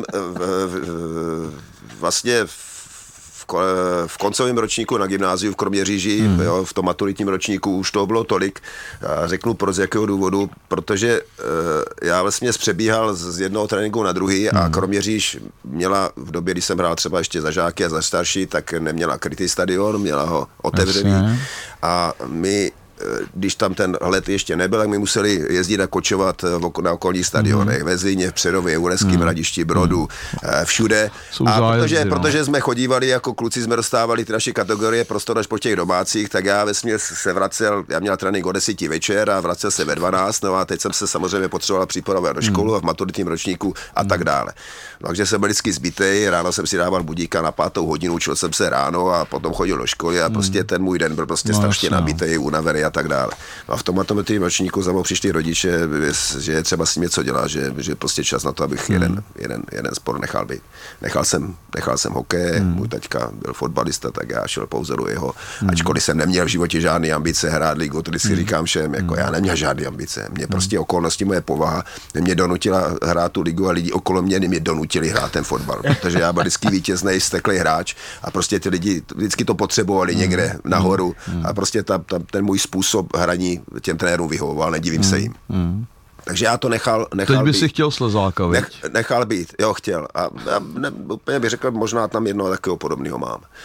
vlastně v koncovém ročníku na gymnáziu v Kroměříži, jo, v tom maturitním ročníku už toho bylo tolik. Já řeknu z jakého důvodu, protože já vlastně přebíhal z jednoho tréninku na druhý a Kroměříž měla v době, kdy jsem hrál třeba ještě za žáky a za starší, tak neměla krytý stadion, měla ho otevřený. A my, když tam ten let ještě nebyl, tak my museli jezdit a kočovat na okolních stadionech, ve Zlíně, v Přerově, Uherském Hradišti, Brodu, všude. A protože jsme chodívali, jako kluci jsme dostávali ty naše kategorie prostor až po těch domácích, tak já vesměs se vracel, já měl trénink o 10 večer a vracel se ve 12, no a teď jsem se samozřejmě potřeboval připravovat do školu a v maturitním ročníku a tak dále. No, takže jsem byl vždycky zbytej, ráno jsem si dával budíka na 5. hodinu, učil jsem se ráno a potom chodil do školy a prostě ten můj den byl prostě strašně nabitej, unavený a tak dále. No a v tom matematickém ročníku za mnou přišli rodiče, že je třeba s ním něco dělat, že prostě čas na to, abych jeden sport nechal být. Nechal jsem hokej, můj taťka byl fotbalista, tak já šel po vzoru jeho. Ačkoliv jsem neměl v životě žádný ambice hrát ligu, to vždycky říkám všem, jako já neměl žádný ambice. Mě prostě okolnosti, moje povaha mě donutila hrát tu ligu a lidi okolo mě donutili hrát ten fotbal, protože já byl vždycky vítěznej, steklej hráč a prostě ty lidi vždycky to potřebovali někde nahoru a prostě ten můj způsob hraní těm trenérům vyhovoval, nedivím se jim. Takže já to nechal Teď by být. si chtěl Slezáka, Nechal být, jo, chtěl. A úplně bych řekl, možná tam jednoho takového podobného mám.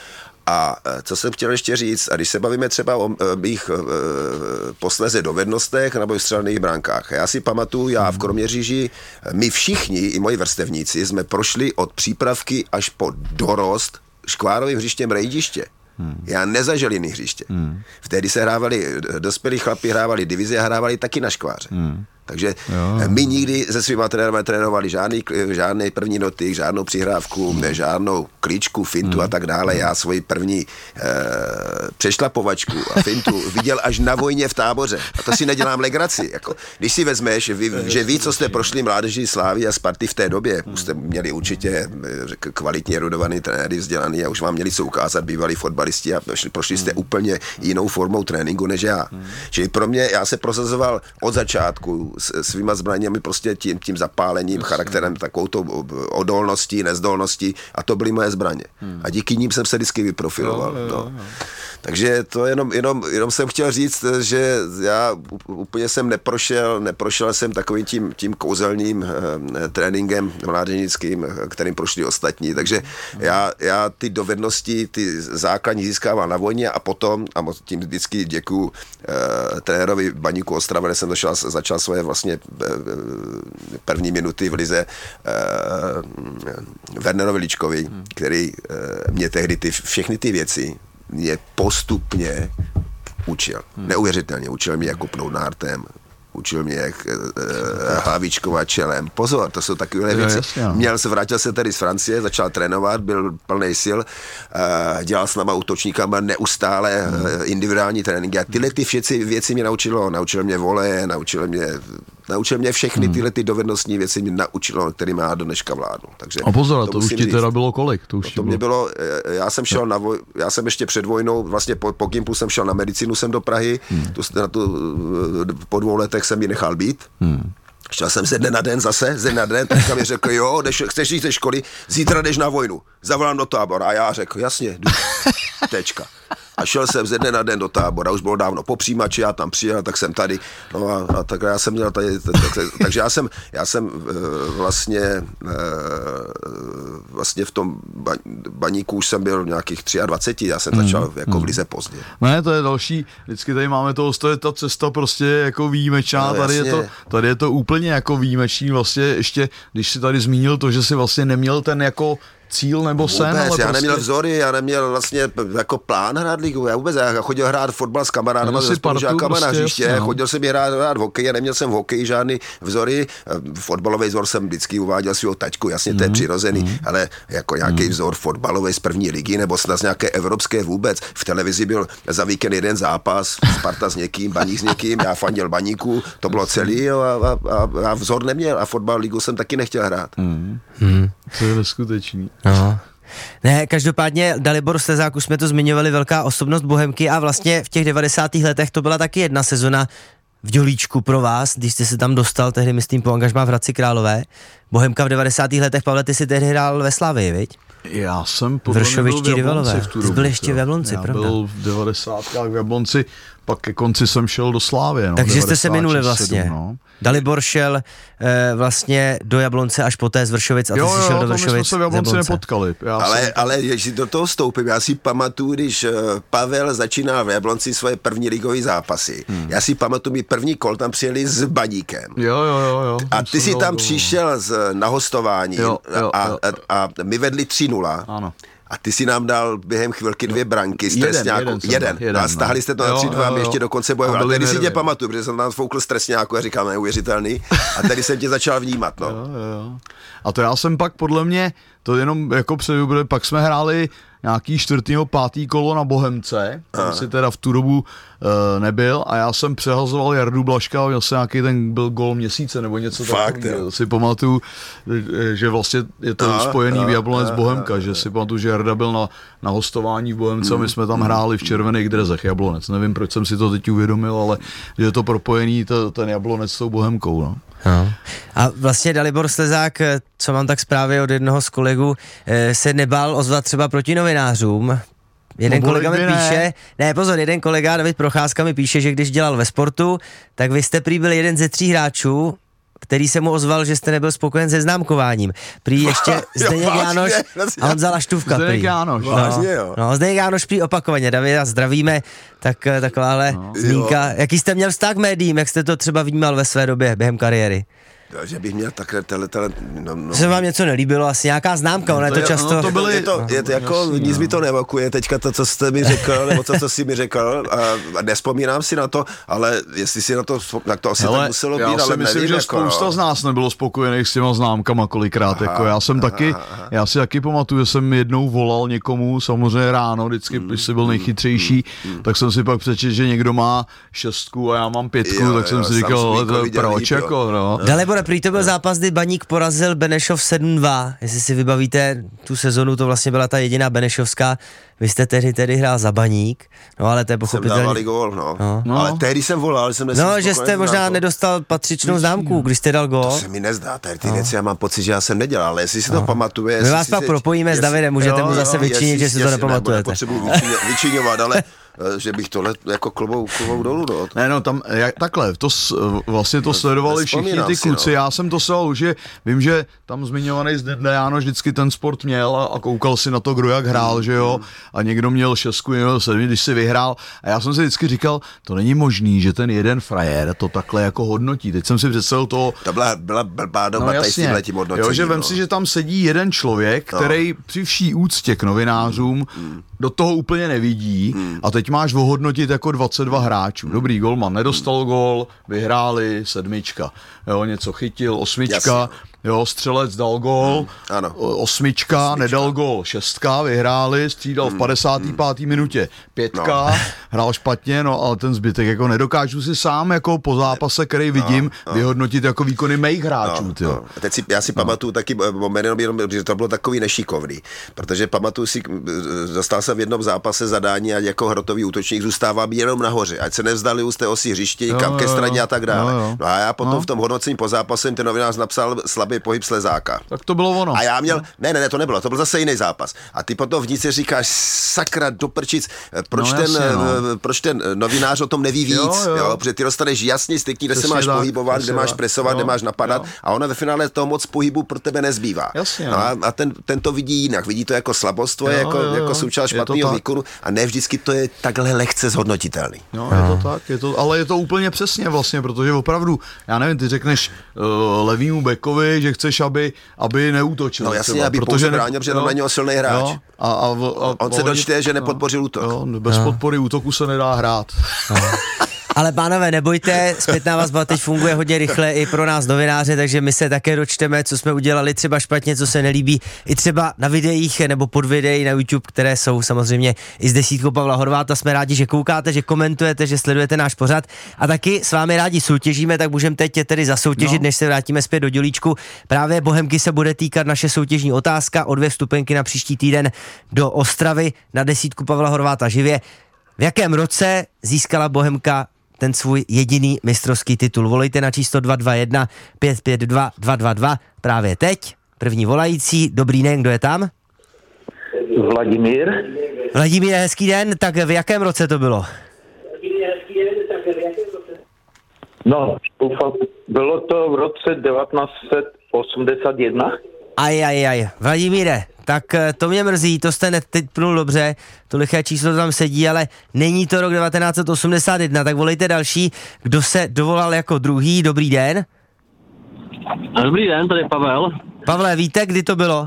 A co jsem chtěl ještě říct, a když se bavíme třeba o mých posléze dovednostech nebo střelných brankách. Já si pamatuju, já v Kroměříži, my všichni, i moji vrstevníci, jsme prošli od přípravky až po dorost škvárovým hřištěm Rejdiště. Já nezažil jiný hřiště. Vtedy se hrávali, dospělí chlapi hrávali divizi a hrávali taky na škváře. Takže my nikdy se svýma trenérama trénovali žádný první dotyk, žádnou přihrávku, žádnou klíčku, fintu a tak dále. Já svoji první přešlapovačku a fintu viděl až na vojně v Táboře. A to si nedělám legraci. Jako, když si vezmeš, že ví, co jste prošli mládeží Slávy a Sparty v té době, jste měli určitě kvalitně erudovaný trenéry, vzdělaný a už vám měli co ukázat, bývalí fotbalisti a prošli jste úplně jinou formou tréninku než já. Čili pro mě, já se prosazoval od začátku svýma zbraněmi, prostě tím zapálením, charakterem, takovouto odolností, nezdolností a to byly moje zbraně. A díky ním jsem se vždycky vyprofiloval. No. Takže to jenom jsem chtěl říct, že já úplně jsem neprošel jsem takovým tím kouzelným tréninkem mládežnickým, kterým prošli ostatní. Takže já ty dovednosti, ty základní získával na vojně a potom, a tím vždycky děkuju trenérovi Baníku Ostrava, kde jsem začal svoje vlastně první minuty v lize Wernerovi Ličkovi, který mě tehdy všechny ty věci mě postupně učil. Neuvěřitelně. Učil mě, jak kopnout nártem, učil mě, jak hlavičkovat čelem. Pozor, to jsou takové věci. Vrátil se tady z Francie, začal trénovat, byl plný sil, dělal s náma útočníkama neustále individuální tréninky a tyhle ty věci mě naučilo. Naučil mě vole, naučil mě všechny tyhle ty dovednostní věci mě naučilo, který má do dneška vládnu. Takže a pozor, to už ti teda bylo kolik? To mě bylo, já jsem šel já jsem ještě před vojnou, vlastně po Gimplu jsem šel na medicínu sem do Prahy, po 2 letech jsem ji nechal být. Šel jsem ze dne na den, teďka mi řekl, jo, chceš jít ze školy, zítra jdeš na vojnu, zavolám do tábora a já řekl, jasně, jdu, tečka. A šel jsem ze dne na den do tábora, už bylo dávno po přijímači, já tam přijel, tak jsem tady, no a tak já jsem měl tady, takže já jsem vlastně v tom Baníku už jsem byl nějakých 23, já jsem začal jako v lize pozdě. Ne, to je další, vždycky tady máme to je ta cesta prostě jako výjimečná, no, tady je to úplně jako výjimečný, vlastně ještě, když si tady zmínil to, že si vlastně neměl ten jako cíl nebo sen, ale já prostě... neměl vzory, já neměl vlastně jako plán hrát ligu, já chodil hrát fotbal s kamarádama, se spolužákama na hřiště, chodil jsem hrát hokej a neměl jsem v hokeji žádný vzory, fotbalový vzor jsem vždycky uváděl svého taťku, jasně to je přirozený, ale jako nějaký vzor fotbalový z první ligy nebo snad z nějaké evropské vůbec, v televizi byl za víkend jeden zápas, Sparta s někým, Baník s někým, já fandil Baníku, to bylo celý a vzor neměl a fotbal ligu jsem taky nechtěl hrát. To je neskutečný. No. Ne, každopádně Dalibor Slezák, už jsme to zmiňovali, velká osobnost Bohemky a vlastně v těch 90. letech to byla taky jedna sezona v Dělíčku pro vás, když jste se tam dostal, tehdy myslím po angažmá v Hradci Králové. Bohemka v 90. letech, Pavle, ty si tehdy hrál ve Slavii, viď? Já jsem Vršovišti Rivalové. Ty byl ještě v Jablonci, já pravda? Já byl v 90. v Jablonci, pak ke konci jsem šel do Slávie. No, takže jste se minuli vlastně. 7, no. Dalibor šel vlastně do Jablonce až poté z Vršovic a ty jsi šel do Vršovic. Jo, jsme se v Jablonci nepotkali. Ale když si do toho vstoupím, já si pamatuju, když Pavel začínal v Jablonci svoje první ligové zápasy. Já si pamatuju, mi první kol tam přijeli s Baníkem. Jo. A ty si tam přišel na hostování a my vedli 3-0. Ano. A ty si nám dal během chvilky 2 branky z trestňáku. Jeden. A stáhli jste to na 3-2 a my ještě dokonce bojovali. A tady si tě pamatuju, protože jsem tam foukl z trestňáku a říkám, neuvěřitelný. A tady jsem tě začal vnímat. No. Jo. A to já jsem pak podle mě, to jenom jako předubrali, pak jsme hráli nějaký 4. 5. kolo na Bohemce, tam si teda v tu dobu nebyl a já jsem přehazoval Jardu Blažka, měl se nějaký ten byl gól měsíce nebo něco takového. Si pamatuju, že vlastně je to spojený v Jablonec Bohemka, že si pamatuju, že Jarda byl na hostování v Bohemce a my jsme tam hráli v červených drezech Jablonec. Nevím, proč jsem si to teď uvědomil, ale že je to propojený ten Jablonec s tou Bohemkou. No. A vlastně Dalibor Slezák, co mám tak zprávy od jednoho z kolegů, se nebál ozvat třeba proti novinářům. Jeden kolega mi píše, jeden kolega, David Procházka, mi píše, že když dělal ve Sportu, tak vy jste prý byl jeden ze 3 hráčů, který se mu ozval, že jste nebyl spokojen se známkováním. Prý ještě Zdeněk Jánoš a Honza Laštůvka. Zdeněk Jánoš. No, Zdeněk Jánoš prý opakovaně, Davida zdravíme, tak takováhle zmínka. Jaký jste měl vztah k médiím, jak jste to třeba vnímal ve své době během kariéry? Že bych měl takhle Se vám něco nelíbilo, asi nějaká známka, ono je to často... Je to jako, nic mi to nevokuje teďka to, co jste mi řekl, nebo to, co jsi mi řekl, a nespomínám si na to, ale jestli si na to, tak to asi tak muselo být, ale nevím. Já si myslím, že spousta z nás nebylo spokojených s těma známkama kolikrát, jako já si taky pamatuju, že jsem jednou volal někomu, samozřejmě ráno, vždycky, když jsi byl nejchytřejší, tak jsem si pak přečetl, že někdo má 6 a já mám 5, tak jsem si říkal, proč, jako, no. Dalibore, prý to byl zápas, kdy Baník porazil Benešov 7-2, jestli si vybavíte tu sezonu, to vlastně byla ta jediná benešovská, vy jste tehdy hrál za Baník, no ale to je pochopitelně... Jsem dávali gól, no. Ale tehdy jsem volal, že jste možná nedostal patřičnou známku, když jste dal gól. To se mi nezdá, ty věci já mám pocit, že já jsem nedělal, ale jestli si to pamatuje... My vás pak propojíme s Davidem, můžete mu zase vyčinit, že si to nepamatujete. Nepotřebuji vyčiňovat, ale že bych tohle jako klobou dolů, no. Ne, no tam, takhle, vlastně to sledovali všichni ty kluci, já jsem to sledoval, že vím, že tam zmiňovaný Zdeněk Jánoš vždycky ten sport měl a koukal si na to, kdo jak hrál, že jo, a někdo měl 6, někdo 7, když si vyhrál, a já jsem si vždycky říkal, to není možný, že ten jeden frajer to takhle jako hodnotí, teď jsem si představil to... To byla blbá doba, tady s tímhletím hodnocením. Jo, že vem si, že tam sedí jeden člověk, který při vší úctě k novinářům do toho úplně nevidí a teď máš ohodnotit jako 22 hráčů. Dobrý, golman nedostal gól, vyhráli 7, jo, něco chytil, 8, jo, střelec dal gól, 8, nedal gól, 6, vyhráli, střídal v 55. minutě 5, hrál špatně, no ale ten zbytek jako nedokážu si sám jako po zápase, který vidím, vyhodnotit jako výkony mých hráčů. Já si pamatuju taky, že to bylo takový nešikovný, protože pamatuju si, dostal jsem v jednom zápase zadání, ať jako hrotový útočník zůstávám jenom nahoře, ať se nevzdali u z té osy hřiště, kam ke straně a tak dále. No a já potom v tom hodnocení po zápase ten novinář napsal slabý pohyb Slezáka. Tak to bylo ono. A já měl, ne, to nebylo, to byl zase jiný zápas. A ty potom vnitř říkáš, sakra, do prčic, proč ten novinář o tom neví víc, jo? Protože ty dostaneš jasně styky, kde se máš pohybovat, kde máš presovat, kde máš napadat, a ona ve finále toho moc pohybu pro tebe nezbývá. No a ten to vidí jinak, vidí to jako slabost tvoje, jako součást špatného výkonu, a ne vždycky to je takhle lehce zhodnotitelný. No, je to tak, ale je to úplně přesně vlastně, protože opravdu, já nevím, ty řekneš levýmu bekovi, že chceš, aby neútočil. No jasně, aby pouze bránil, protože tam na něho silný hráč. On se dočte, že nepodpořil útok. Bez podpory útoku se nedá hrát. Ale pánové, nebojte, zpětná vazba teď funguje hodně rychle i pro nás novináře, takže my se také dočteme, co jsme udělali třeba špatně, co se nelíbí, i třeba na videích nebo pod videí na YouTube, které jsou samozřejmě i s desítkou Pavla Horváta. Jsme rádi, že koukáte, že komentujete, že sledujete náš pořad, a taky s vámi rádi soutěžíme, tak můžeme teď tedy zasoutěžit, než se vrátíme zpět do dělíčku. Právě Bohemky se bude týkat naše soutěžní otázka o 2 vstupenky na příští týden do Ostravy na desítku Pavla Horváta živě. V jakém roce získala Bohemka ten svůj jediný mistrovský titul? Volejte na číslo 221 552 222 právě teď. První volající, dobrý den, kdo je tam? Vladimír, hezký den, tak v jakém roce to bylo? No, bylo to v roce 1981. Vladimíre, tak to mě mrzí, to jste netypnul dobře, to liché číslo tam sedí, ale není to rok 1981, tak volejte další. Kdo se dovolal jako druhý? Dobrý den. Dobrý den, tady je Pavel. Pavle, víte, kdy to bylo?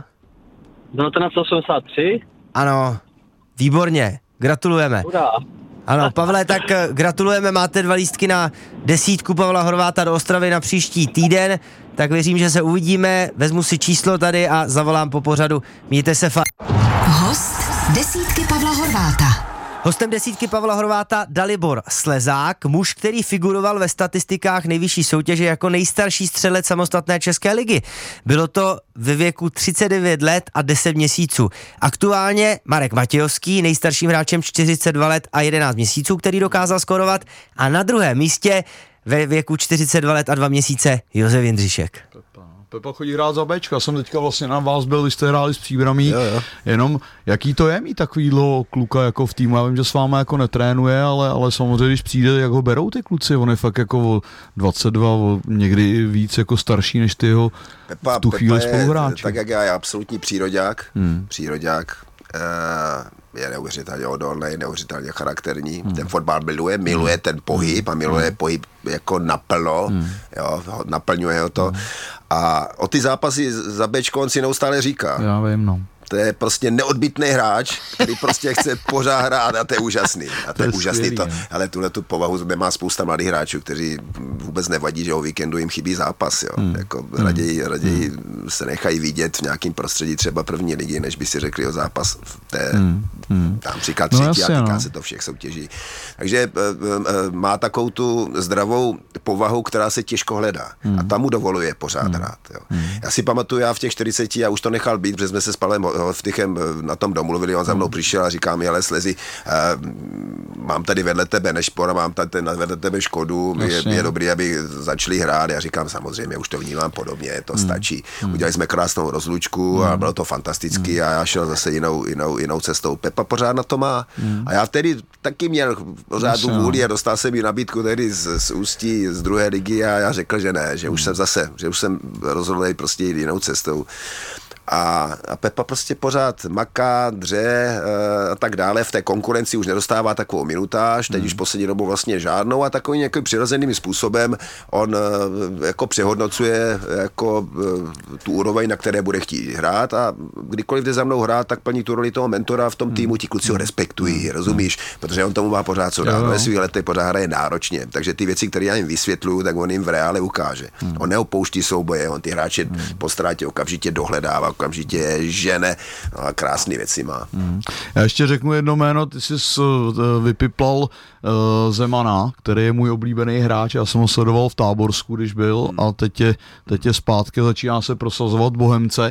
1983. Ano, výborně, gratulujeme. Ura. Ano, Pavle, tak gratulujeme, máte 2 lístky na desítku Pavla Horváta do Ostravy na příští týden, tak věřím, že se uvidíme, vezmu si číslo tady a zavolám po pořadu. Mějte se Host desítky Pavla Horváta. Hostem desítky Pavla Horváta Dalibor Slezák, muž, který figuroval ve statistikách nejvyšší soutěže jako nejstarší střelec samostatné české ligy. Bylo to ve věku 39 let a 10 měsíců. Aktuálně Marek Matějovský, nejstarším hráčem 42 let a 11 měsíců, který dokázal skorovat, a na druhém místě ve věku 42 let a 2 měsíce Josef Jindřišek. Pepa chodí hrát za Bčka, jsem teďka vlastně na vás byl, když jste hráli s Příbramí, jenom jaký to je mít takovýhle kluka jako v týmu, já vím, že s váma jako netrénuje, ale samozřejmě, když přijde, jak ho berou ty kluci, on je fakt jako 22, někdy víc jako starší než ty jeho v tu chvíli spoluhráči. Tak jak já je absolutní příroďák, je neuvěřitelně odolný, neuvěřitelně charakterní. Ten fotbal miluje ten pohyb a miluje pohyb jako naplno, jo, naplňuje ho to. A o ty zápasy za Bčko on si neustále říká. Já vím, no. To je prostě neodbytný hráč, který prostě chce pořád hrát a to je úžasný. A to je úžasný to. Ale tu povahu nemá spousta mladých hráčů, kteří vůbec nevadí, že o víkendu jim chybí zápas. Jo. Jako raději se nechají vidět v nějakém prostředí třeba první ligy, než by si řekli o zápas v té tam říká třetí a týká se to všech soutěží. Takže má takovou tu zdravou povahu, která se těžko hledá. A tam mu dovoluje pořád hrát. Jo. Já si pamatuju, já v těch 40, já už to nechal být, protože jsme se s Pavlem Vtychem na tom domluvili, on za mnou přišel a říká mi, ale Slezi, mám tady vedle tebe Nešpor a mám tady vedle tebe Škodu, je dobrý, aby začali hrát. Já říkám, samozřejmě, už to vnímám podobně, to stačí. Udělali jsme krásnou rozlučku a bylo to fantastický a já šel zase jinou cestou. Pepa pořád na to má. A já vtedy taky měl pořád tu vůli a dostal jsem mi nabídku tedy z Ústí, z druhé ligy a já řekl, že ne, že už jsem rozhodl prostě jít jinou cestou. A Pepa prostě pořád maká, dře a tak dále. V té konkurenci už nedostává takovou minutáž, teď už poslední dobou vlastně žádnou a takovým nějakým přirozeným způsobem on jako přehodnocuje jako tu úroveň, na které bude chtít hrát a kdykoliv jde za mnou hrát, tak plní tu roli toho mentora v tom týmu, ti kluci ho respektují, rozumíš? Protože on tomu má pořád co dát, ve svých letech pořád hraje náročně, takže ty věci, které já jim vysvětluju, tak on jim v reále ukáže. On neopouští souboje, on ty hráče po ztrátě okamžitě dohledává, okamžitě žene a krásné věci má. Já ještě řeknu jedno jméno, ty jsi vypiplal Zemana, který je můj oblíbený hráč, já jsem ho sledoval v Táborsku, když byl a teď je zpátky, začíná se prosazovat Bohemce.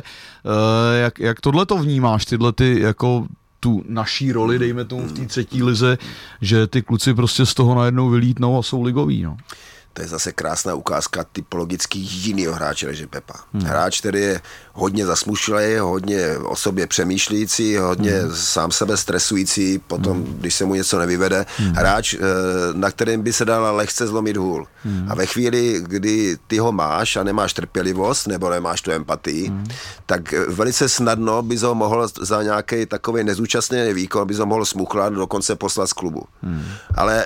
Jak tohle to vnímáš, tyhle ty jako tu naší roli, dejme tomu v té třetí lize, že ty kluci prostě z toho najednou vylítnou a jsou ligoví, no? To je zase krásná ukázka typologicky jinýho hráče, než je Pepa. Hráč, který je hodně zasmušlej, hodně o sobě přemýšlející, hodně sám sebe stresující, potom, když se mu něco nevyvede. Hráč, na kterém by se dala lehce zlomit hůl. A ve chvíli, kdy ty ho máš a nemáš trpělivost, nebo nemáš tu empatii, tak velice snadno bys ho mohl za nějaký takový nezúčastněný výkon, bys ho mohl smuchlat, dokonce poslat z klubu. Ale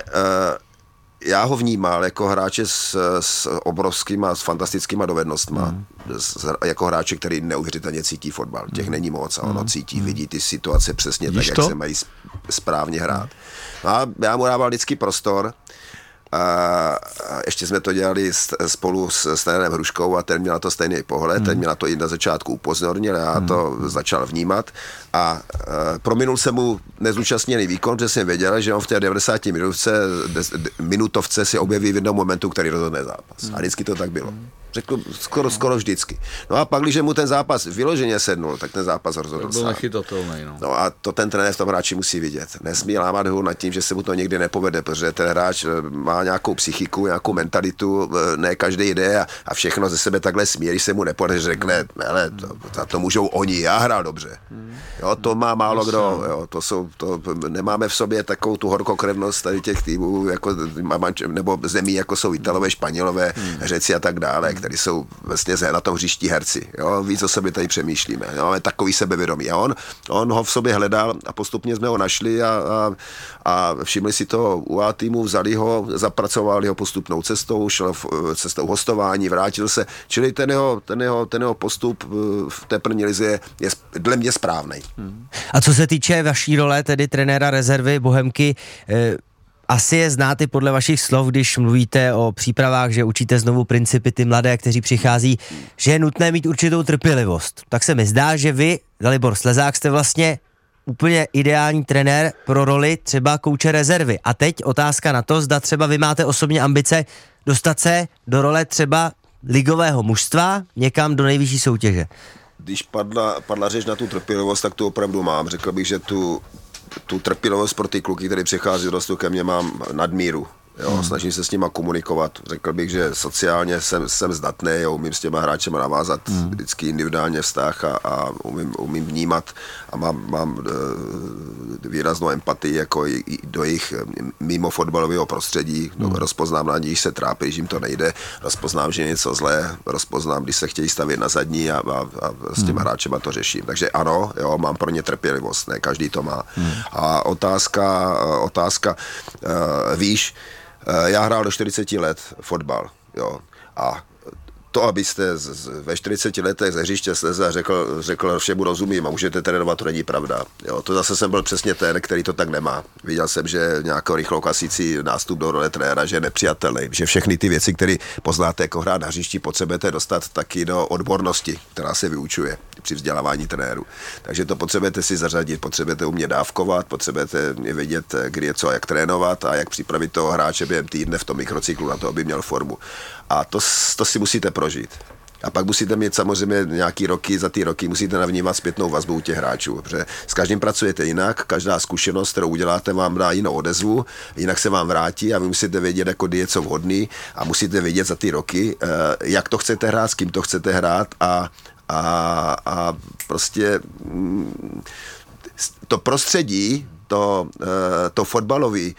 já ho vnímal jako hráče s obrovskýma, s fantastickýma dovednostma, jako hráče, který neuvěřitelně cítí fotbal. Těch není moc a ono cítí, vidí ty situace přesně tak, jak se mají správně hrát. A já mu dával vždycky prostor. A ještě jsme to dělali spolu s trenérem Hruškou a ten měl na to stejný pohled, ten mě na to i na začátku upozornil, já to začal vnímat a prominul jsem mu nezúčastněný výkon, protože jsem věděl, že on v té 90 minutovce se objeví v jednom momentu, který rozhodne zápas. A vždycky to tak bylo. Řekl skoro vždycky. No a pak, když mu ten zápas vyloženě sednul, tak ten zápas rozhodl byl sám. nechytatelný, no. No a to ten trenér v tom hráči musí vidět. Nesmí lámat hůl nad tím, že se mu to nikdy nepovede, protože ten hráč má nějakou psychiku, nějakou mentalitu, ne každý jde a všechno ze sebe takhle smí, když se mu nepovede, že řekne, hele, to můžou oni, já hrál dobře. Jo, to má málo kdo, jo, nemáme v sobě takovou tu horkokrevnost tady těch týmů, jako, nebo zemí, jako jsou Italové, Španělové, Řeci a tak dále, kteří jsou vlastně na tom hřišti herci. Jo, víc o sobě tady přemýšlíme. Jo, máme takový sebevědomí. A on ho v sobě hledal a postupně jsme ho našli a všimli si to u A týmu, vzali ho, zapracovali ho postupnou cestou, šel cestou hostování, vrátil se. Čili ten jeho postup v té první lize je dle mě správnej. A co se týče vaší role, tedy trenéra rezervy Bohemky, asi je znáte podle vašich slov, když mluvíte o přípravách, že učíte znovu principy ty mladé, kteří přichází, že je nutné mít určitou trpělivost. Tak se mi zdá, že vy, Dalibor Slezák, jste vlastně úplně ideální trenér pro roli třeba kouče rezervy. A teď otázka na to, zda třeba vy máte osobně ambice dostat se do role třeba ligového mužstva někam do nejvyšší soutěže. Když padla řeč na tu trpělivost, tak tu opravdu mám. Řekl bych, že tu trpělivost pro ty kluky, které přichází do ke mně, mám nadmíru. Jo, snažím se s nima komunikovat. Řekl bych, že sociálně jsem zdatný, umím s těma hráčema navázat vždycky individuálně vztah a umím vnímat a mám výraznou empatii jako i do jejich mimo fotbalového prostředí. Rozpoznám na nich, se trápí, když jim to nejde. Rozpoznám, že je něco zlé. Rozpoznám, když se chtějí stavět na zadní a s těma hráčema to řeším. Takže ano, jo, mám pro ně trpělivost, ne každý to má. A otázka, víš, já hrál do 40 let fotbal, jo, a to, abyste ve 40 letech ze hřiště sleze a řekl všemu rozumím a můžete trénovat, to není pravda. Jo, to zase jsem byl přesně ten, který to tak nemá. Viděl jsem, že nějakou rychlou kasící nástup do role trenéra, že je nepřijatelný, že všechny ty věci, které poznáte jako hrát na hřišti, potřebujete dostat taky do odbornosti, která se vyučuje při vzdělávání trenérů. Takže to potřebujete si zařadit, potřebujete umět dávkovat, potřebujete vědět, kdy je co a jak trénovat a jak připravit toho hráče během týdne v tom mikrocyklu na to, aby měl formu. A to si musíte prožít. A pak musíte mít samozřejmě nějaký roky, za ty roky musíte navnímat zpětnou vazbu u těch hráčů, protože s každým pracujete jinak, každá zkušenost, kterou uděláte, vám dá jinou odezvu, jinak se vám vrátí a vy musíte vědět, jako kdy je co vhodný a musíte vědět za ty roky, jak to chcete hrát, s kým to chcete hrát a prostě to prostředí, to fotbalový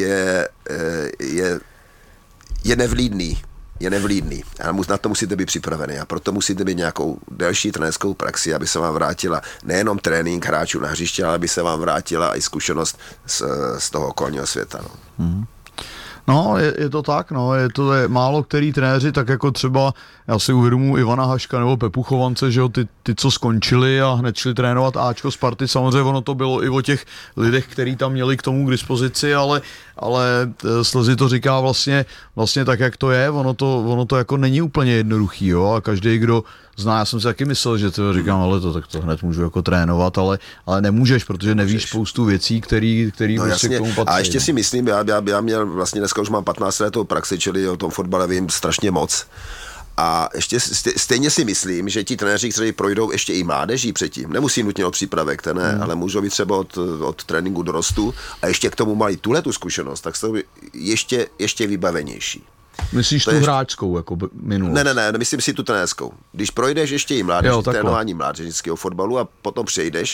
je nevlídný. A na to musíte být připravený a proto musíte mít nějakou delší trenérskou praxi, aby se vám vrátila nejenom trénink hráčů na hřiště, ale aby se vám vrátila i zkušenost z toho okolního světa. No. No, je to tak, no, je málo který trenéři, tak jako třeba, já si uvědomuji Ivana Haška nebo Pepu Chovance, že jo, ty, co skončili a hned šli trénovat Ačko Sparty, samozřejmě ono to bylo i o těch lidech, který tam měli k tomu k dispozici, ale Slzy to říká vlastně tak, jak to je, ono to jako není úplně jednoduchý, jo, a každý, kdo zná, já jsem si taky myslel, že to říkám, ale tak to hned můžu jako trénovat, ale nemůžeš, protože nevíš spoustu věcí, který no, prostě k tomu patří. A ještě si myslím, já měl vlastně dneska už mám 15 letou praxi, čili o tom fotbale vím strašně moc. A ještě stejně si myslím, že ti trenéři, kteří projdou ještě i mládeží předtím, nemusí nutně od přípravek, ale můžou být třeba od tréninku dorostu a ještě k tomu mají tuhletu zkušenost, tak jsou ještě vybavenější. Myslíš tu hráčskou jako minulost? Ne, myslím si tu trenérskou. Když projdeš ještě i trénování mládežnického fotbalu a potom přejdeš.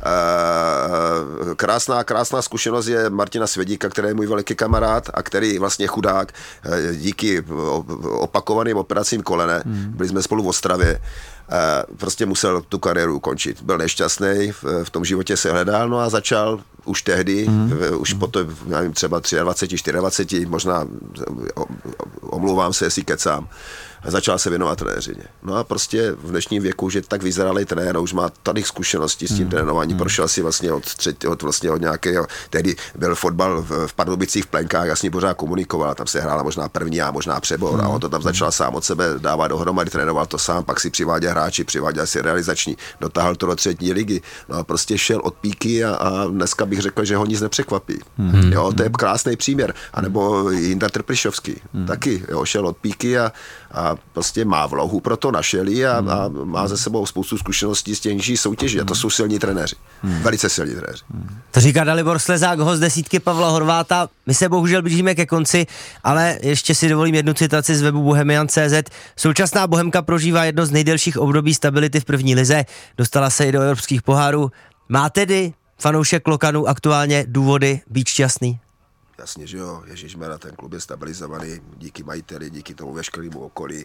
Krásná zkušenost je Martina Svědíka, který je můj velký kamarád a který vlastně chudák díky opakovaným operacím kolene, byli jsme spolu v Ostravě, prostě musel tu kariéru ukončit. Byl nešťastný, v tom životě se hledal, no a začal už tehdy, už potom, nevím, třeba 23, 24, možná omlouvám se, jestli kecám, začal se věnovat trenéřině. No a prostě v dnešním věku, že tak vyzrálej trenér, už má tady zkušenosti s tím trénováním, prošel si vlastně od nějakého, tehdy byl fotbal v Pardubicích v Plenkách, já s ním pořád komunikoval, tam se hrála možná první a možná přebor a on to tam začal sám od sebe dávat dohromady, trénoval to sám, pak si přiváděl hráči, přiváděl si realizační, dotáhl to do 3. ligy, no a prostě šel od píky a dneska bych řekl, že ho nic nepřekvapí. Jo, to je krásný příměr. A nebo Jindra Trpišovský, taky, jo, šel od píky a prostě má vlohu, proto našel a má ze sebou spoustu zkušeností z těch nižších soutěží a to jsou silní trenéři. Velice silní trenéři. To říká Dalibor Slezák, host desítky Pavla Horváta. My se bohužel blížíme ke konci, ale ještě si dovolím jednu citaci z webu Bohemian.cz. Současná Bohemka prožívá jedno z nejdelších období stability v první lize. Dostala se i do evropských pohárů. Má tedy fanoušek Klokanů aktuálně důvody být šťastný? Jasně, že jo, ježišmarja, ten klub je stabilizovaný díky majiteli, díky tomu veškerému okolí,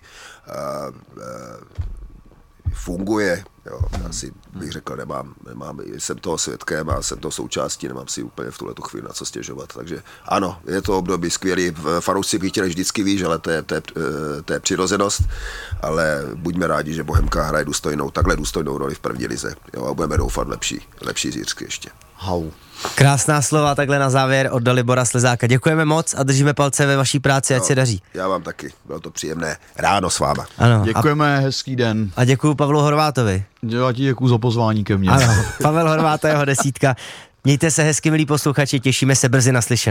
funguje, jo, asi bych řekl, nemám, jsem toho svědkem a jsem toho součástí, nemám si úplně v tuhletu chvíli na co stěžovat, takže ano, je to období skvělý, fanoušci by chtěli vždycky víš, ale to je přirozenost, ale buďme rádi, že Bohemka hraje takhle důstojnou roli v první lize, jo, a budeme doufat lepší zítřky ještě. Hau. Krásná slova takhle na závěr od Dalibora Slezáka. Děkujeme moc a držíme palce ve vaší práci, ať se daří. Já vám taky, bylo to příjemné ráno s váma. Ano, děkujeme, hezký den. A děkuju Pavlu Horvátovi. Já ti děkuju za pozvání ke mně. Ano, Pavel Horváta, jeho desítka. Mějte se hezky, milí posluchači, těšíme se brzy na slyšenou.